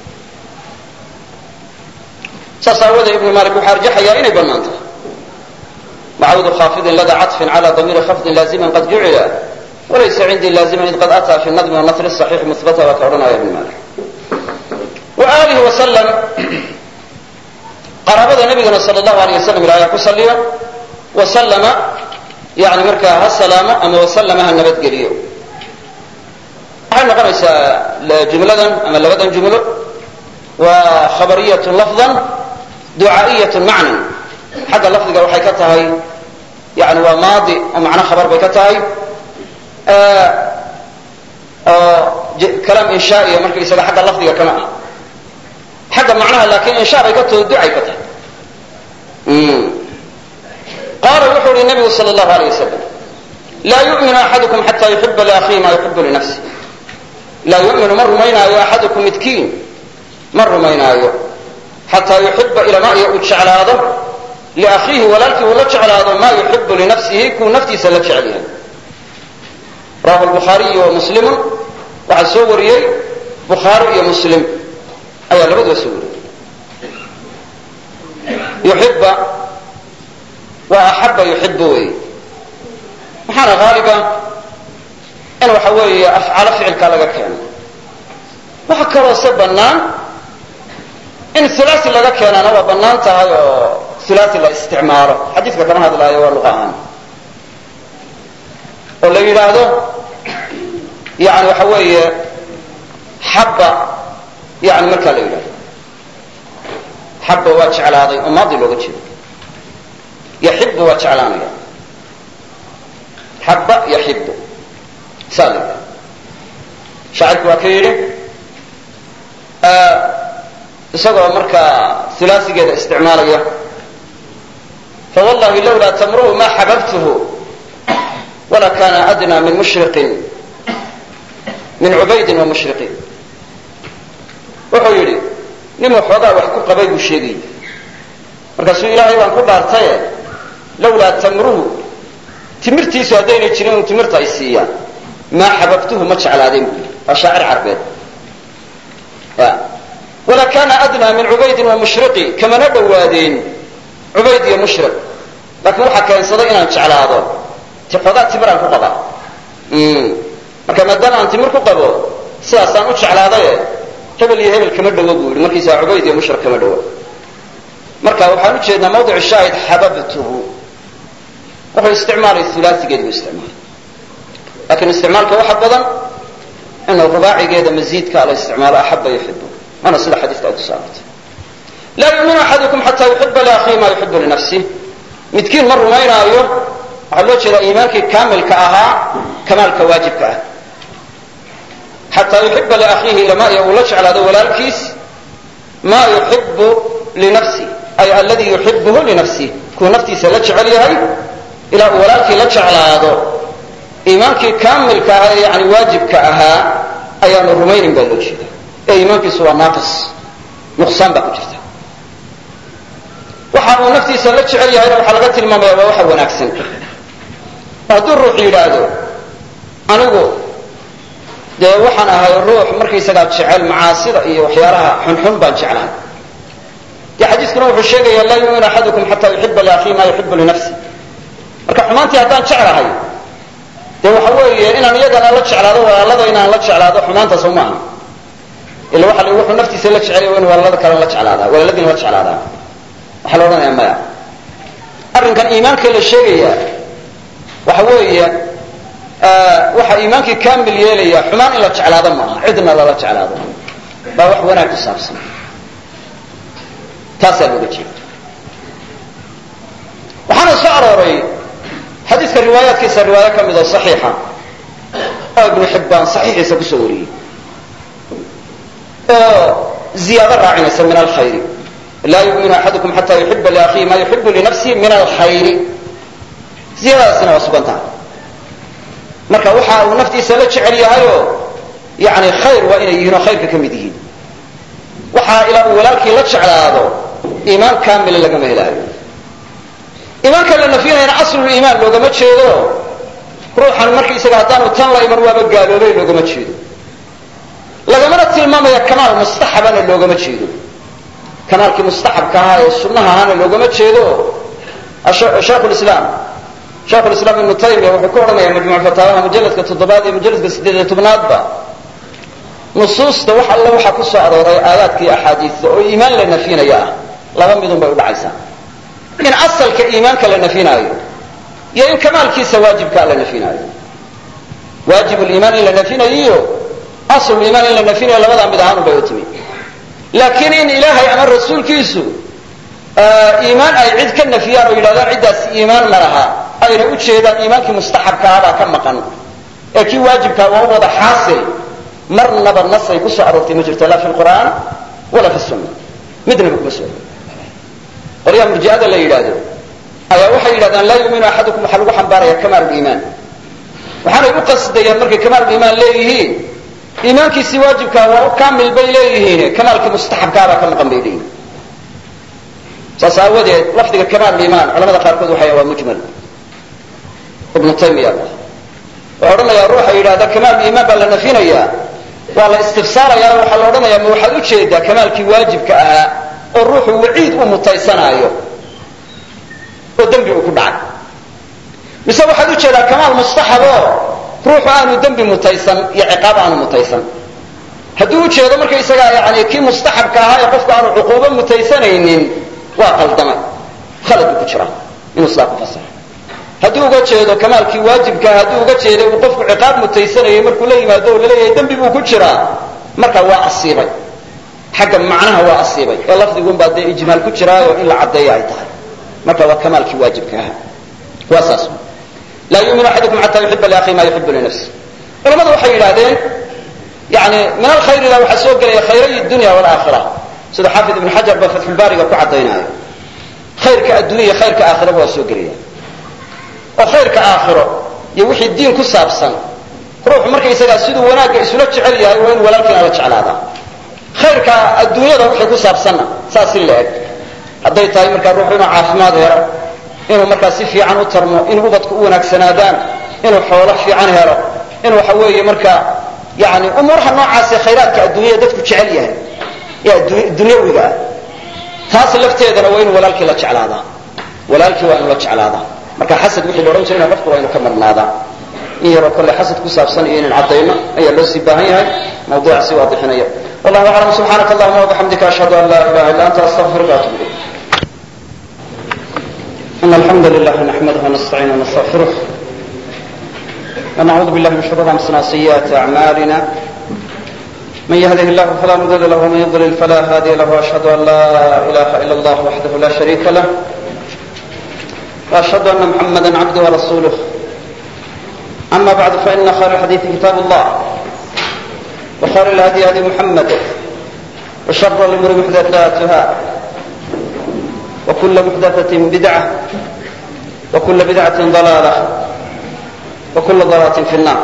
saas aawadee ibnu malik wuxuu arjaxayaa inay bannaan tahay. macawdu khaafidin lada caطfin calى damiiri khafdin laaziman qad jucila walaysa cindii laaziman id qad ataa fi nadmi wanasri صaxiix muhbata baa ka odhanaya ibn malik. wa aalihi wasalam qaraabada nabigana sal allahu alayh wasalam ilahay ku saliyo, wasalama yani markaa ha salaamo ama wasalama ha nabadgeliyo. waxay noqonaysaa jumladan ama labadan jumlo waa khabariyat lafdan ducaa'iyat macnan. xagga lafdiga waxay ka tahay yani waa maadi oo macno khabar bay ka tahay, oo kalaam inshaa'iya markaysaga xagga lafdiga kama ah. xagga macnaha laakiin insha bay ka taho ducay ka tahay. qaala wuxuu uhi nabigu sal allahu alayh wasalam laa yu'minu axadukum xataa yuxiba liakhihi ma yuxibu linafsi. laa yu'minu ma rumaynaayo axadukum midkiin ma rumaynaayo xataa yuxiba ilamaaya uu jeclaado liakhiihi walaalkii uu la jeclaado maa yuxibu linafsihi kuu naftiisa la jecel yahay. rawahu lbukhaariyu wa muslimun, waxaa soo wariyey bukhaari iyo muslim ayaa labaduba soo wariyey. yuxiba waa axaba yuxibu wey. waxaana haaliba in waxa weeye afcaalo ficilkaa laga keeno. waxa kaloo se bannaan in hulaasi laga keenaana waa bannaan tahay oo hulaasi la isticmaalo. xadiidka kama hadlaayo waa luqa ahaan oo la yidhaahdo yani waxa weeye xabba yani markaa la yidhahdo xabba waa jeclaaday oo maadi looga jeedo yaxibu waa jeclaanaya xabba yaxibu saali shaacirku waa ka yidhi isagoo markaa ulaasigeeda isticmaalaya fawallahi lawlaa tamruhu ma xababtuhu wala kana adnaa min mushriqin min cubaydin wa mushriqin wuxuu yidhi ninuu xoogaa wax ku qabay buu sheegayay markaasuu ilaahay baan ku dhaartaye lawlaa tamruhu timirtiisu haddaynay jirin inuu timirta ay siiyaan maa xababtuhu ma jeclaadeen buu yidhi waa shaacir carbeed wala kana adnaa min cubaydin wa mushriqi kamana dhowaadeen cubayd iyo mushriq laakiin waxaa keensaday inaan jeclaado ti xoogaa timiraan ku qabaa marka maadaama aan timir ku qabo sidaasaan u jeclaadaye hebel iyo hebel kama dhowo buu yidhi markiisaa cubayd iyo mushriq kama dhowo marka waxaan u jeednaa mawdic shaahid xababtuhu wuxuu isticmaalay ulaasigeed buu isticmaalay laakiin isticmaalka waxa badan inuu rubaacigeeda masiidka la isticmaalo axaba yuxibu waana sida xadiiska ay ku saabtay laa yuminu axadukum xataa yuxiba liakhihi ma yuxibu linafsih midkiin ma rumaynaayo waxaa loo jeedaa iimaankii kaamilka ahaa kamaalka waajibka ah xataa yuxiba liakhiihi ilama iyo uu la jeclaado walaalkiis maa yuxibu linafsih ay aladii yuxibuhu linafsih kuu naftiisa la jecel yahay ilaa uu walaalkii la jeclaado iimaankii kaamilka ahaa ee yani waajibka ahaa ayaanu rumaynin baa loo jeeda ee iimaankiisu waa naaqis nuqsaan baa ku jirta waxa uu naftiisa la jecel yahayna waxaa laga tilmaamaya waa waxa wanaagsan hadduu ruux yidhaahdo anigu dee waxaan ahay ruux markaysagaa jecel macaasida iyo waxyaalaha xunxun baan jeclahay dee xadiiskuna wuxuu sheegaya laa yuminu axadukum xataa yuxiba liakhihi ma yuxibu linafsi marka xumaantii haddaan jeclahay dee waxa weeye inaan iyagana la jeclaado walaalada inaan la jeclaado xumaantaas uma aha ila waxa wuxuu naftiisa la jecel yahay in walaalada kale la jeclaadaa walaaladiina la jeclaadaa waxaa la odhanaya maya arrinkan iimaanka la sheegaya waxa weeye waxa iimaankii kaamil yeelaya xumaan in la jeclaado maaha cidna lala jeclaado baa wax wanaag ku saabsan taasaa looga jeeda waxaana soo arooray xadiiska riwaayaadkiisa riwaayo ka mid oo saxiixa oo ibnu xibbaan saxiixiisa kusoo wariyey oo ziyaado raacinaysa min alkhayri laa yuminu axadukum xataa yuxiba liakhihi ma yuxibu linafsihi min alkhayri ziyadadaasina waa sugan tahay marka waxa uu naftiisa la jecel yahayoo yani khayr waa inay yihiin oo khayrka ka mid yihiin waxaa ilaa uu walaalkii la jeclaado iimaan kaamila lagama helaayo iimaanka la nafyinayana asluliimaan loogama jeedo ruuxan markaisaga haddaanu tan la iman waaba gaaloobay loogama jeedo lagamana tilmaamaya kamaal mustaxabana loogama jeedo kamaalkii mustaxabka ahaa ee sunnaha ahaana loogama jeedo shaikhu lislaam ibnu taymiya wuxuu ku odhanaya majmuuc fataawaha mujalladka 7 iyo mujalladka 18 nusuusta wax alle waxaa ku soo arooray aayaadka iyo axaadiista oo iimaan la nafyinaya ah laba midun bay udhacaysaa in asalka iimaanka la nafyinaayo iyo in kamaalkiisa waajibkaa la nafyinaayo waajib liimaan in la nafyinayiyo asl iimaan in la nafyinayo labadaa mid ahaan ubay u timi laakiin in ilaahay ama rasuulkiisu iimaan ay cid ka nafiyaan oo yidhahdaan ciddaas iimaan ma laha ayna u jeedaan iimaankii mustaxabkaabaa ka maqan ee kii waajibkaa waa u wada xaasil marnaba nasay ku soo aroortay ma jirto laa fi lqur'aan walaa fi sunna midnaba kuma soo qoryaha murji'ada la yidhaahdo ayaa waxay yidhahdaan laa yuminu axadukum waxaa lagu xambaaraya kamaaluliimaan waxaanay u qasdayaan markay kamaaluliimaan leeyihiin iimaankiisii waajibkaa waa u kaamil bay leeyihiin kamaalkii mustaxabkaabaa ka maqan bay leeyihiin saas aawadeed lafdiga kamaaluliimaan culamada qaarkood waxay waa mujmal ibnu taymiya wuxuu odhanayaa ruuxa yidhahda kamaaluliimaan baa la nafyinayaa waa la istifsaarayaa waxaa la odhanayaa ma waxaad u jeedaa kamaalkii waajibka ahaa oo ruuxu waciid u mutaysanaayo oo dembi uu ku dhacay mise waxaad u jeedaa kamaal mustaxaboo ruuxu aanu dembi mutaysan iyo ciqaab aanu mutaysan hadduu u jeedo markaysagaa yani kii mustaxabka ahaa ee qofku aanu cuquubo mutaysanaynin waa qaldamay khalad buu ku jiraa inuu sidaa ku fasaxo hadduu uga jeedo kamaalkii waajibkaa hadduu uga jeedo uu qofku ciqaab mutaysanayay markuu la yimaado oo laleeyahay dembi buu ku jiraa marka waa asiibay xagga macnaha waa asiibay ee lafdigun baa dee ijmaal ku jiraayo in la caddeeyo ay tahay marka waa kamaalkii waajibka ahaa waa saas laa yuuminu axadukum xataa yuxiba liakhihi ma yuxibu linafsi culamadu waxay yidhahdeen yani min alkhayri la waxaa soo gelaya khayray dunya waalaakhira sida xaafid ibn xajar baa fatxulbaariga ku caddaynaayo khayrka addunya iyo khayrka aakhiraba waa soo gelaya oo khayrka aakhiro iyo wixii diin ku saabsan ruuxu markaysagaa siduu wanaagga isula jecel yahay waa in walaalkiina la jeclaadaa khayrka adduunyada wixii ku saabsanna saas in la eg hadday tahay markaa ruuxu inuu caafimaad helo inuu markaa si fiican u tarmo in ubadku u wanaagsanaadaan inuu xoolo fiican helo in waxa weeye markaa yani umuuraha noocaasee khayraadka adduunyada dadku jecel yahay ee dunyawiga ah taas lafteedana waa inu walaalkii la jeclaadaa walaalkii waa inu la jeclaadaa marka xasad wixii la odhan jirayna qofku waa inu ka marnaadaa in yaroo kolle xasad ku saabsan iyo inin caddayno ayaa loo sii baahan yahay mawduuca si waadixinaya wallahu aclam subxaanaka allahuma wabixamdika ashhadu an laa ilaha illa anta astaغfiruka wa atubu ilayk إن الحمد لله نحمده ونستعينه ونستغفره ونعوذ بالله من شرور أنفسنا وسيئات أعمالنا من يهده الله فلا مضل له ومن يضلل فلا هادي له وأشهد أن لا إله إلا الله وحده لا شريك له وأشهد أن محمدا عبده ورسوله أما بعد فإن خير الحديث كتاب الله وخير الهدي هدي محمد وشر الأمور محدثاتها وكل محدثة بدعة وكل بدعة ضلالة وكل ضلالة في النار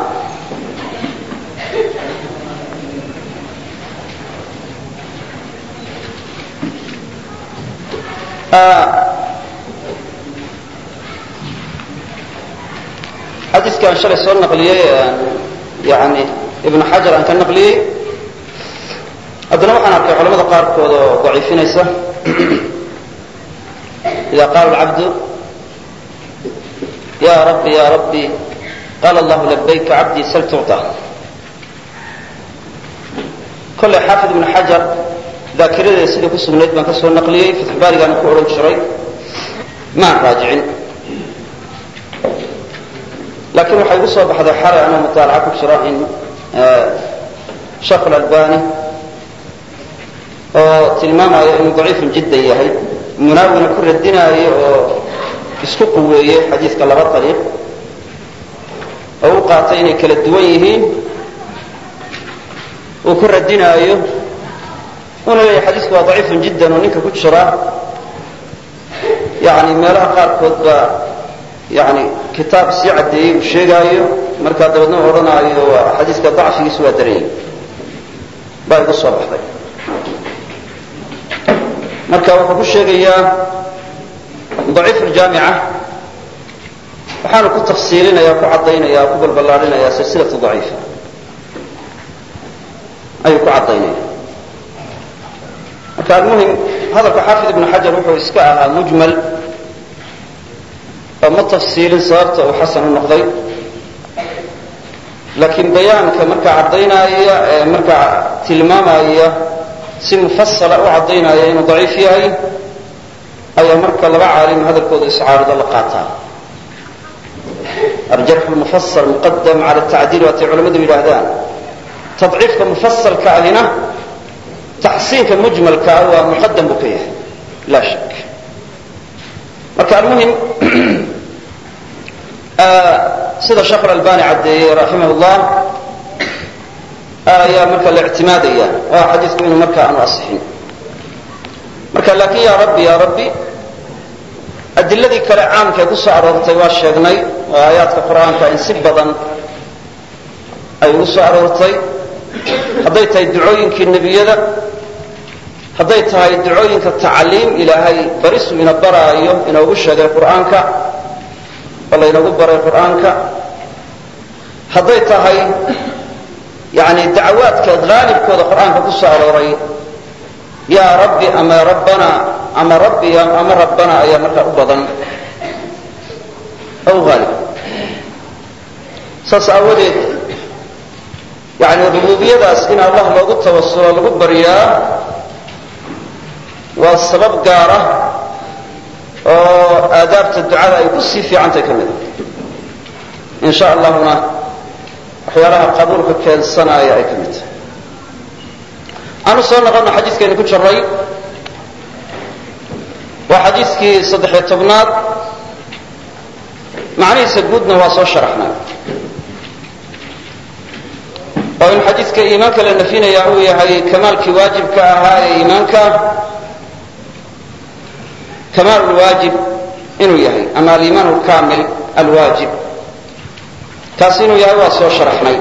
حديث كان شرح سؤال نقلية يعني ابن حجر أن كان نقلية أدنى وحنا أركي علماء قاركو ضعيفين يسا إذا قال العبد يا ربي يا ربي قال الله لبيك عبدي سل تعطى كل حافظ ابن حجر ذاكرة سيدي كسو من الإدمان كسو النقلية في تحباري قالوا كورو شري ما راجعين لكن waxay ugu soo baxday xaray ana mutaalacad ku jira in Sheikh Al-Albani oo tilmaamayo inuu daciif jiddan yahay munaawina ku radinaayo oo isku quweeyay xadiiska laba tariiq oo qaatay inay kala duwan yihiin oo ku radinaayo inuu yahay xadiisku waa daciif jiddan oo ninka ku jira yani meelaha qaarkood ba يعني كتاب سيعدي وشيغايو marka dabadna oranayo xadiiska dacfigiisu waa dareey baa ugu soo baxday marka wuxuu ku sheegayaa daciif al-jaami'a waxaanu ku tafsiilinaya ku cadeynaya ku balbalaarinaya silsilada daciifa ay ku cadeynaya marka muhiim hadalka xaafid ibn hajar wuxuu iska ahaa mujmal ما تفصيل صارته وحسن النقضي لكن بيانك مركع عضينا مركع تلماما سي مفصلة وعضينا إنه ضعيف هي أي مركع لبع عالم هذا الكود إسعار دلقاتها الجرح المفصل مقدم على التعديل وعلماء الهدان تضعيفك مفصل كأذنه تحسينك مجمل كأهو مقدم بكيه لا شك مركع المهم sida Sheikh Al-Albani cadeeyay rahimahullah ayaa marka la i'timaadaya waa xadiisku inuu marka aanu asixin marka laakiin ya rabbi adilladii kale caamka ku soo aroortay waa sheegnay waa aayaadka quraanka in si badan ay u soo aroortay haday tahay ducooyinkii nabiyada haday tahay ducooyinka tacliim ilaahay barisu ina baraayo inuu sheegay quraanka والله ينقول برا القرآن هذيت هاي يعني دعوات كغالب كود القرآن بقصة على يا ربي أما ربنا أما ربي أما ربنا يا مرة أبدا أو غالب سأولي يعني الربوبية إن الله لو قلت توصل لو قلت بريا والسبب قاره آدابت الدعاء يقصي في عنك كمل إن شاء الله هنا حيالها قبولك كالسنة يا كمل aanu soo noqono xadiiskaynu ku jiray waa xadiiskii 13aad macnihiisa guudna waa soo sharaxnay oo in xadiiska iimaanka la nafinaya uu yahay kamaalkii waajibka ahaa ee iimaanka kamaal alwaajib inuu yahay ama aliimaan alkaamil alwaajib kaas inuu yahay waa soo sharaxnay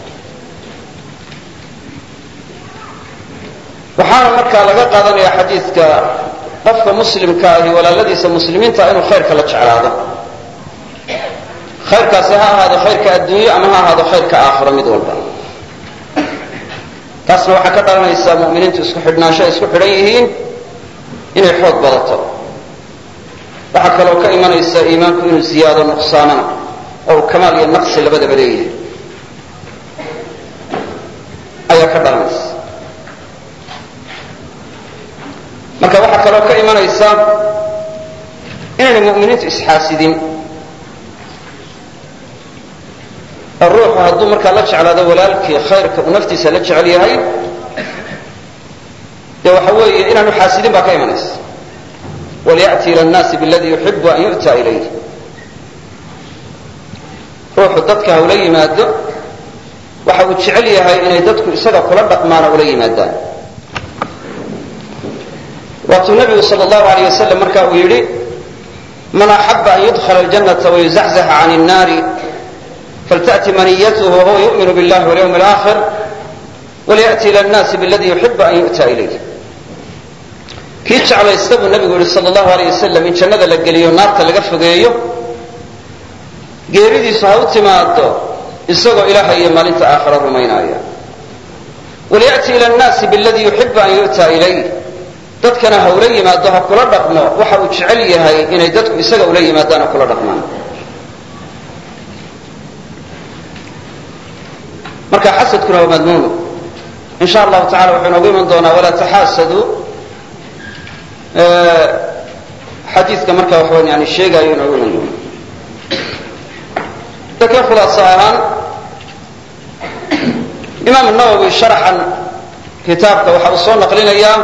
waxaana markaa laga qaadanaya xadiidka qofka muslimka ahi walaaladiisa muslimiinta inuu khayrka la jeclaado khayrkaasi ha ahaado khayrka adduunyo ama ha ahaado khayrka aakhiro mid walba taasna waxaa ka dhalanaysaa mu'miniintu isku xidhnaansho isku xidhan yihiin inay xoog badato waxaa kaloo ka imanaysa iimaanku inuu ziyaado nuqsaanana oo uu kamaal iyo naqsi labadaba leeyahay ayaa ka dhalanaysa marka waxaa kaloo ka imanaysa inaynay mu'miniintu isxaasidin oo ruuxu hadduu markaa la jeclaado walaalkii khayrka uu naftiisa la jecel yahay dee waxa weeye inaanu xaasidin baa ka imanaysa waliya'ti ila annaasi biladii yuxibu an yu'ta ilayh ruuxu dadka hawla yimaado waxa uu jecel yahay inay dadku isaga kula dhaqmaana ula yimaadaan waatuu nabigu sal allahu alayh wasalam marka uu yidhi man axaba an yudkhala aljannata wayuzaxzaxa can الnaari faltأti maniyatuhu wahuwa yu'minu biاllahi walyawmi اlآkhir waliyأti ila الnaasi biladii yuxibu an yu'ta ilayh kii jeclaysta buu nabigu yihi sal allahu alayh wasalam in jannada la geliyo naarta laga fogeeyo geeridiisu ha u timaado isagoo ilaahay iyo maalinta aakhira rumaynaya waliyأti ila الnaasi biladii yuxibu an yu'ta ilayh dadkana ha ula yimaado ha kula dhaqmo waxa uu jecel yahay inay dadku isaga ula yimaadaan oo kula dhaqmaan marka xasadkuna waa madmuun in sha allahu tacala wuxuu inoogu iman doonaa walaa taxaasaduu xadiidka marka waxawan yani sheegaayo inoogu iman doona laakiin khulaaso ahaan imaam nawowi sharaxan kitaabka waxa uu soo naqlinayaa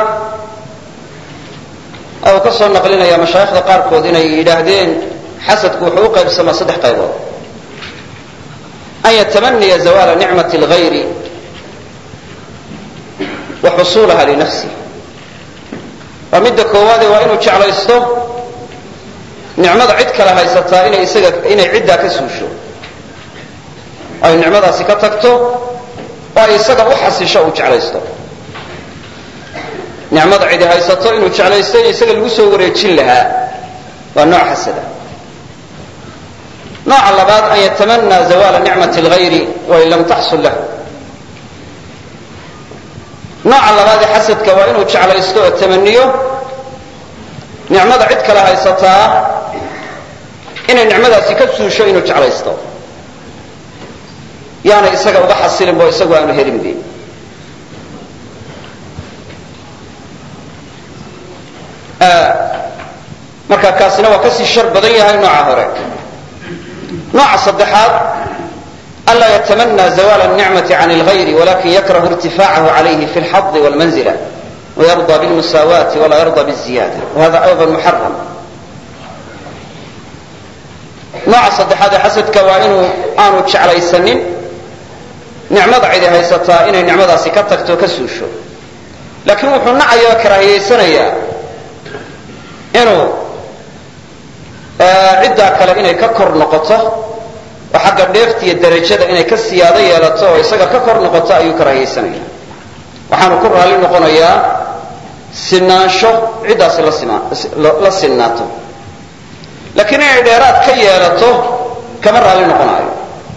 oo ka soo naqlinaya mashaayikhda qaarkood inay yidhaahdeen xasadku wuxuu u qaybsamaa 3 qaybood an yatamaniya zawaala nicmati اlgayri wa xusuulaha linafsih waa midda koowaade waa inuu jeclaysto nicmada cid kale haysataa inay ciddaa ka suusho ay nicmadaasi ka tagto oo ay isaga u xasisho uu jeclaysto nicmada cidi haysato inuu jeclaysto in isaga lagu soo wareejin lahaa waa nooc xasada nooca labaad an yatamanaa zawaala nicmati اlgayri wain lam taxsul lahu nooca labaadee xasadka waa inuu jeclaysto oo tamaniyo nicmada cid kale haysataa inay nicmadaasi ka suusho inuu jeclaysto yaanay isaga uga xasilinbo isagu aanu helinbe marka kaasina waa kasii shar badan yahay nooca hore nooca saddexaad anlaa yatamanaa zawaala الnicmati can اlgayri walakin yakrahu irtifaacahu calayhi fi اlxadi wاlmanzila wayarضى biاlmusaawaati walaa yarضى bالziyada wahada ayضa muxaram nooca saddexaad ee xasadka waa inuu aanu jeclaysanin nicmada cidi haysataa inay nicmadaasi ka tagto ka suusho laakiin wuxuu nacaya oo karaahiyaysanayaa inuu ciddaa kale inay ka kor noqoto oo xagga dheefta iyo darajada inay ka siyaado yeelato oo isaga ka kor noqoto ayuu karaahiyaysanaya waxaanu ku raalli noqonayaa sinaansho ciddaasi la sinnaato laakiin inay dheeraad ka yeelato kama raalli noqonaayo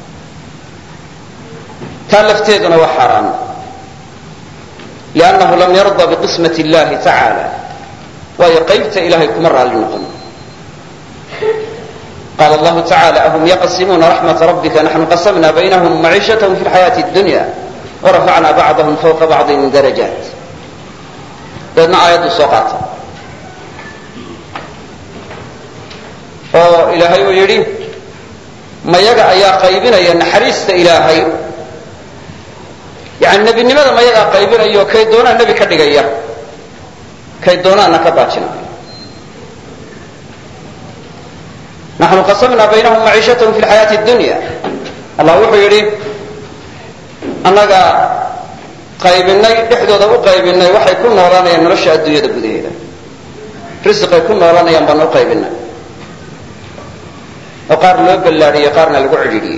taa lafteeduna waa xaaraan liannahu lam yarda biqismati اllahi tacaala waayo qaybta ilahay kuma raalli noqon qaala allahu tacala ahum yaqsimuuna raxmata rabbika naxnu qasamna baynahum maciishatahum fi lxayaati اdunya warafacna bacdahum fawqa bacdin darajaat dabeedna aayaddu soo qaata oo ilaahay uu yidhi mayaga ayaa qaybinaya naxariista ilaahay yani nebinimada mayagaa qaybinayo kay doonaan nebi ka dhigaya kay doonaanna ka baajinaya. naxnu qasamna baynahum maciishatahum fi lxayaati اdunya, allah wuxuu yidhi annaga qaybinay dhexdooda u qaybinay waxay ku noolaanayaan nolosha adduunyada gudaheeda, risqay ku noolanayaan baan u qaybinay oo qaar loo ballaadhiyey qaarna lagu cidhiidhiyey.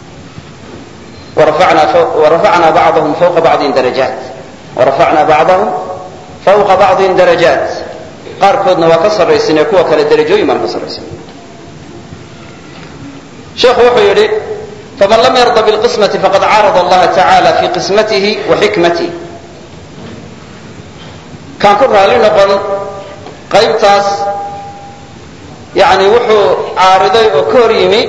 warafacnaa bacdahum fawqa bacdin darajaat, warafacnaa bacdahum fawqa bacdin darajaat, qaarkoodna waa ka sarraysinee kuwa kale derajooyin baan ka sarraysinay. sheekhu wuxuu yidhi faman lam yarda bilqismati faqad caarada allaha tacaala fi qismatihi wa xikmatihi, kaan ku raali noqon qaybtaas yani wuxuu caariday oo ka hor yimi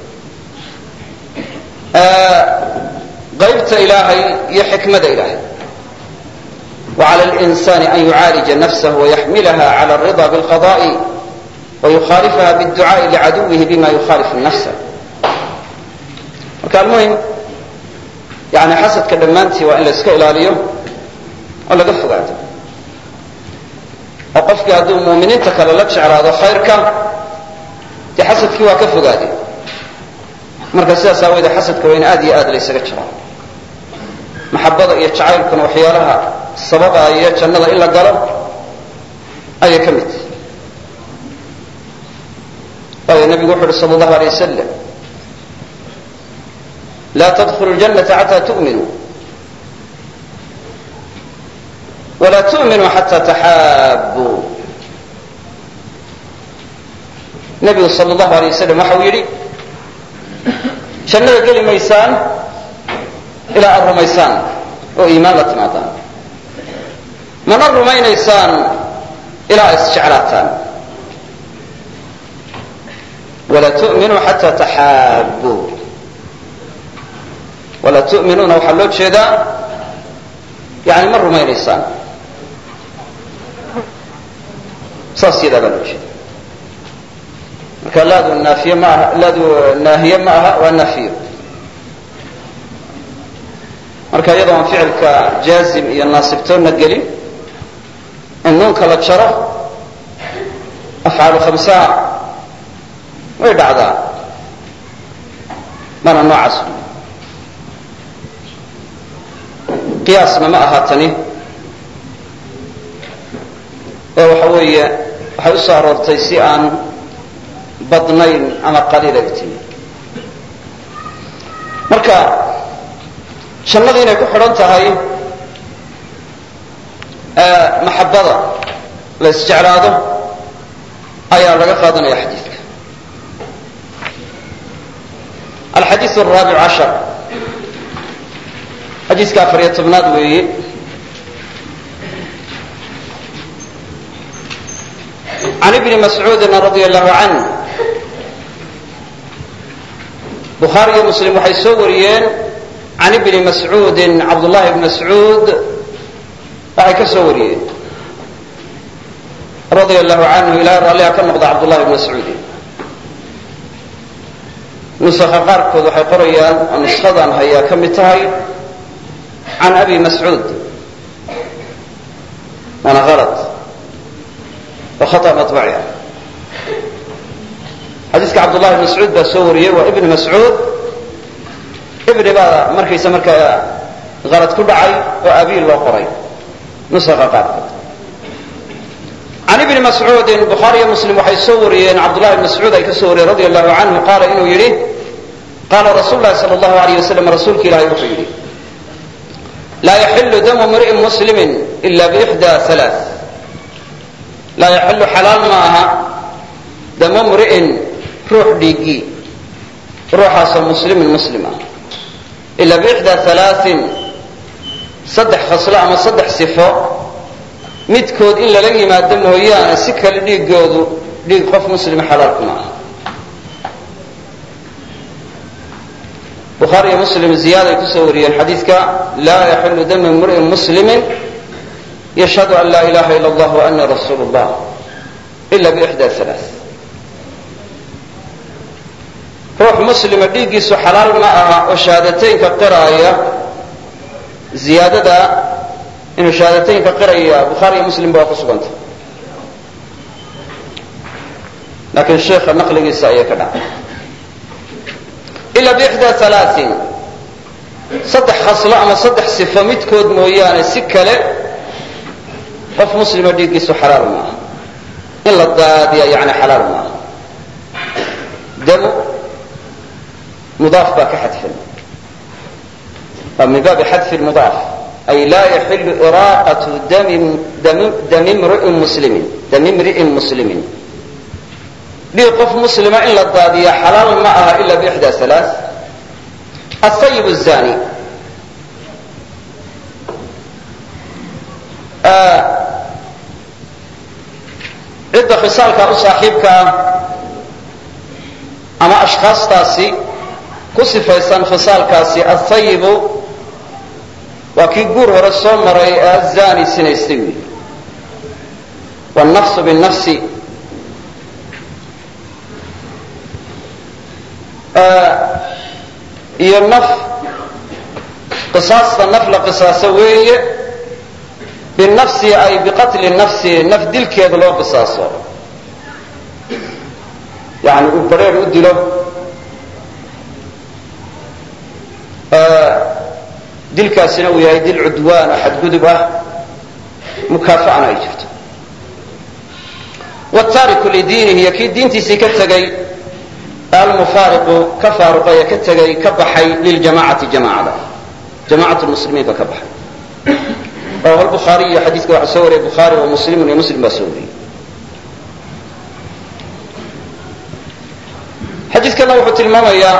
qaybta ilaahay iyo xikmada ilaahay. wacala linsani an yucaalija nafsahu wayaxmilaha cala alrida bilqada'i wayukhaalifaha biاdducaa'i licaduwihi bima yukhaalifu nafsa. marka almuhim yani xasadka dhammaantii waa in la iska ilaaliyo oo laga fogaado, oo qofkii hadduu muuminiinta kale la jeclaado khayrka dee xasadkii waa ka fogaaday. marka sidaas aawoodee xasadka waa in aad iyo aad laysaga jiraa. maxabada iyo jacaylkuna waxyaalaha sababaya jannada in la galo ayay ka mid tahay. waayo nabigu wuxu uhi sal allahu alay wasalam laa tadkhulu ljannata xataa tu'minuu walaa tu'minuu xataa taxaabbuu. nabigu sal allahu alay wasalam waxa uu yidhi jannada geli maysaan ilaa aad rumaysaan oo iimaan la timaadaan, mana rumaynaysaan ilaa ad isjeclaataan. walaa tu'minuu xataa taxaabbuu. walaa tu'minuuna waxaa loo jeedaa yani ma rumaynaysaan, saas yadaa baa loo jeeda. marka laadu naafiye ma aha, laadu naahiye ma aha, waa naafiyo. marka iyadoo aan ficilka jaazim iyo naasibtoonna gelin in nuunka la jaro afcaalu khamsaha way dhacdaa, mana noocaas qiyaasna ma aha tani, ee waxa weeye waxay u soo aroortay si aan badnayn ama qaliila utin. marka jannada inay ku xidhan tahay maxabada la isjeclaado ayaa laga qaadanaya xadiidka. alxadiiث الرaabiع caشhر xadiiska 4-tobnaad weeye. can ibni mascuudi radي الlahu عanه, bukhaari iyo muslim waxay soo wariyeen can ibni mascuudi cabdullahi bn mascuud waxay ka soo wariyeen radia allahu canhu, ilahay raalliha ka noqda cabdullahi bn mascuudi. nusakha qaarkood waxay qorayaan oo nuskhadan hayaa ka mid tahay can abi mascuud, waana alad oo khata maطbaci ah. xadiiska cabdullahi bn mascuud baa soo wariyey, waa ibn mascuud. ibni baa markaysa markaa alad ku dhacay oo abiil loo qoray nusakha qaarkood. can ibni mascuudin bukhaari iyo muslim waxay soo wariyeen cabdullahi bn mascuud ay ka soo wariyeen radi allahu canhu qaala inuu yidhi qaala rasuulu lahi sal allahu alayh wasalam, rasuulka ilahi wuxuu yidhi laa yaxilu damu mri'in muslimin ila bixdaa alaa. laa yaxilu xalaal ma aha damu mri'in ruux dhiiggii, ruuxaasoo muslimin muslim ah, ila bixdaa alaain saddex khaslo ama saddex sifo midkood in lala yimaado mooyaane si kale dhiiggoodu dhiig qof muslima xalaalku ma aha. bukhaari iyo muslim ziyaaday kusoo wariyeen xadiidka laa yaxilu damu mri'in muslimin yashhadu an laa ilaha ila allah wa ana rasuulu llah ila bixdaa alaa. ruux muslima dhiiggiisu xalaal ma aha oo shahaadateynka qiraaya ziyaadada inuu shahaadateynka qiraya bukhaari iyo muslim ba waa ku sugantay laakiin sheekha naqligiisa ayay ka dhacay ila bixda alaain saddex khaslo ama saddex sifo midkood mooyaane si kale qof muslima dhiiggiisu xalaal maaha in la daadiya yani xalaal maaha damu mudaaf baa ka xadfan waa min baabi xadfi mudaaf ay laa yaxilu iraaqatu dami imri'in muslimin dhiig qof muslima in la daadiya xalaal ma aha ila bixda alaa asayib الzani cidda khisaalkaa u saaxiibka ah ama ashkhaastaasi ku sifaysan khisaalkaasi asayibu waa kii guur hore soo maray ee azani sinaystay wy wالnafsu bالnafsi iyo naf qisaasta naf la qisaaso weeye binafsi ay biqatli nafsi naf dilkeeda loo qisaaso yani uu bareer u dilo dilkaasina uu yahay dil cudwaan oo xadgudub ah mukaafa'ana ay jirto wataariku lidiinihi iyo kii diintiisii ka tegay almufaariqu ka faaruqay ka tegay ka baxay liljamacati jamacada jamacatu muslimiinka ka baxay rawahu lbukhaariy xadiiska waxaa soo wariyay bukhaari wa muslimun iyo muslim baa soo wariyey xadiiskana wuxuu tilmaamayaa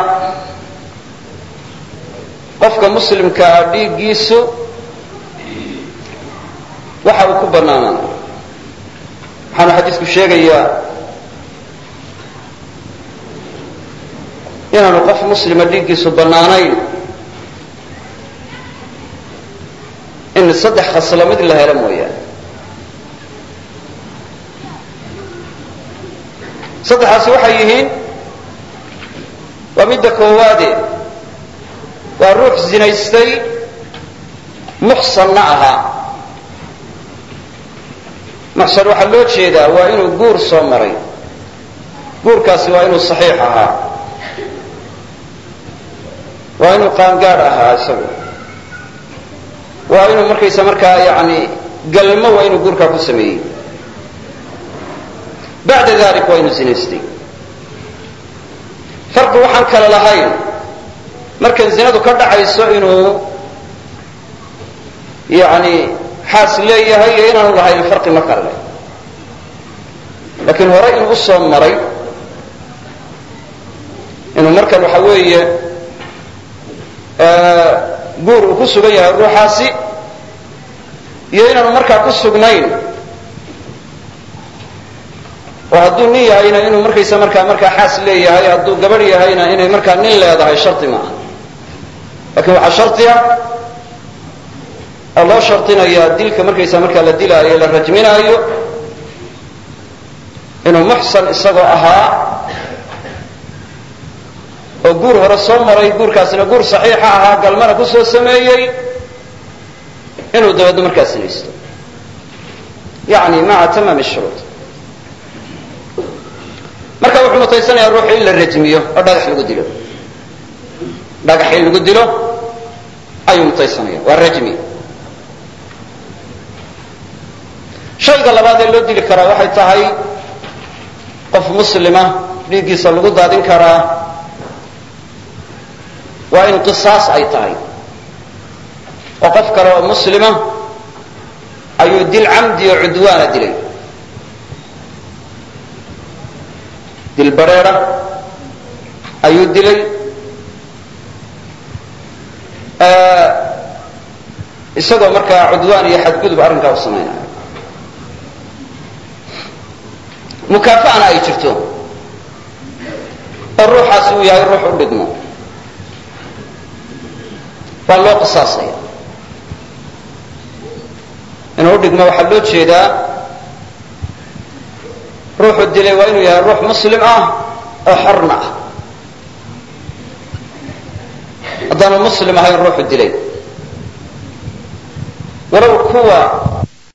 qofka muslimkaa dhiiggiisu waxa uu ku bannaanaa waxaanu xadiisku sheegayaa inaanu qof muslima dhiiggiisu bannaanayn in saddex khaslo mid la helo mooyaane saddexaasi waxay yihiin waa midda koowaade waa ruux zinaystay muxsanna ahaa muxsan waxaa loo jeedaa waa inuu guur soo maray guurkaasi waa inuu saxiix ahaa waa inuu qaangaadh ahaa isagu waa inuu markaysa markaa yani galmo waa inuu guurkaa ku sameeyey bacda dalik waa inuu zinaystay farqi waxaan kale lahayn markan zinadu ka dhacayso inuu yani xaas leeyahay iyo inaanu lahayn farqi ma kale leh laakiin hore inuu usoo maray inuu markan waxa weeye guur uu ku sugan yahay ruuxaasi iyo inaanu markaa ku sugnayn oo hadduu nin yahayna inuu markaysa markaa xaas leeyahay hadduu gabadh yahayna inay markaa nin leedahay shardi maaha lakin waxaa shardiya oo loo shardinayaa dilka markaysa markaa la dilaayo la rajminaayo inuu muxsan isagoo ahaa oo guur hore soo maray guurkaasina guur saxiixa ahaa galmana ku soo sameeyey inuu dabeedno markaa sinaysto yani maca tamaam shuruud marka wuxuu mutaysanayaa ruuxu in la rajmiyo oo dhagax lagu dilo dhagax in lagu dilo ayuu mutaysanaya waa rajmi shayga labaad ee loo dili karaa waxay tahay qof muslima dhiiggiisa lagu daadin karaa waa in qisaas ay tahay oo qof kale oo muslima ayuu dil camdi oo cudwaana dilay dil bareera ayuu dilay isagoo markaa cudwaan iyo xadgudub arrinkaa u samaynayo mukaafa'ana ay jirto oo ruuxaasi uu yahay ruux u dhigmo waa loo qisaasaya inuu u dhigmo waxaa loo jeedaa ruuxu dilay waa inuu yahay ruux muslim ah oo xorna ah haddaanu muslim ahayn ruuxu dilay walow kuwa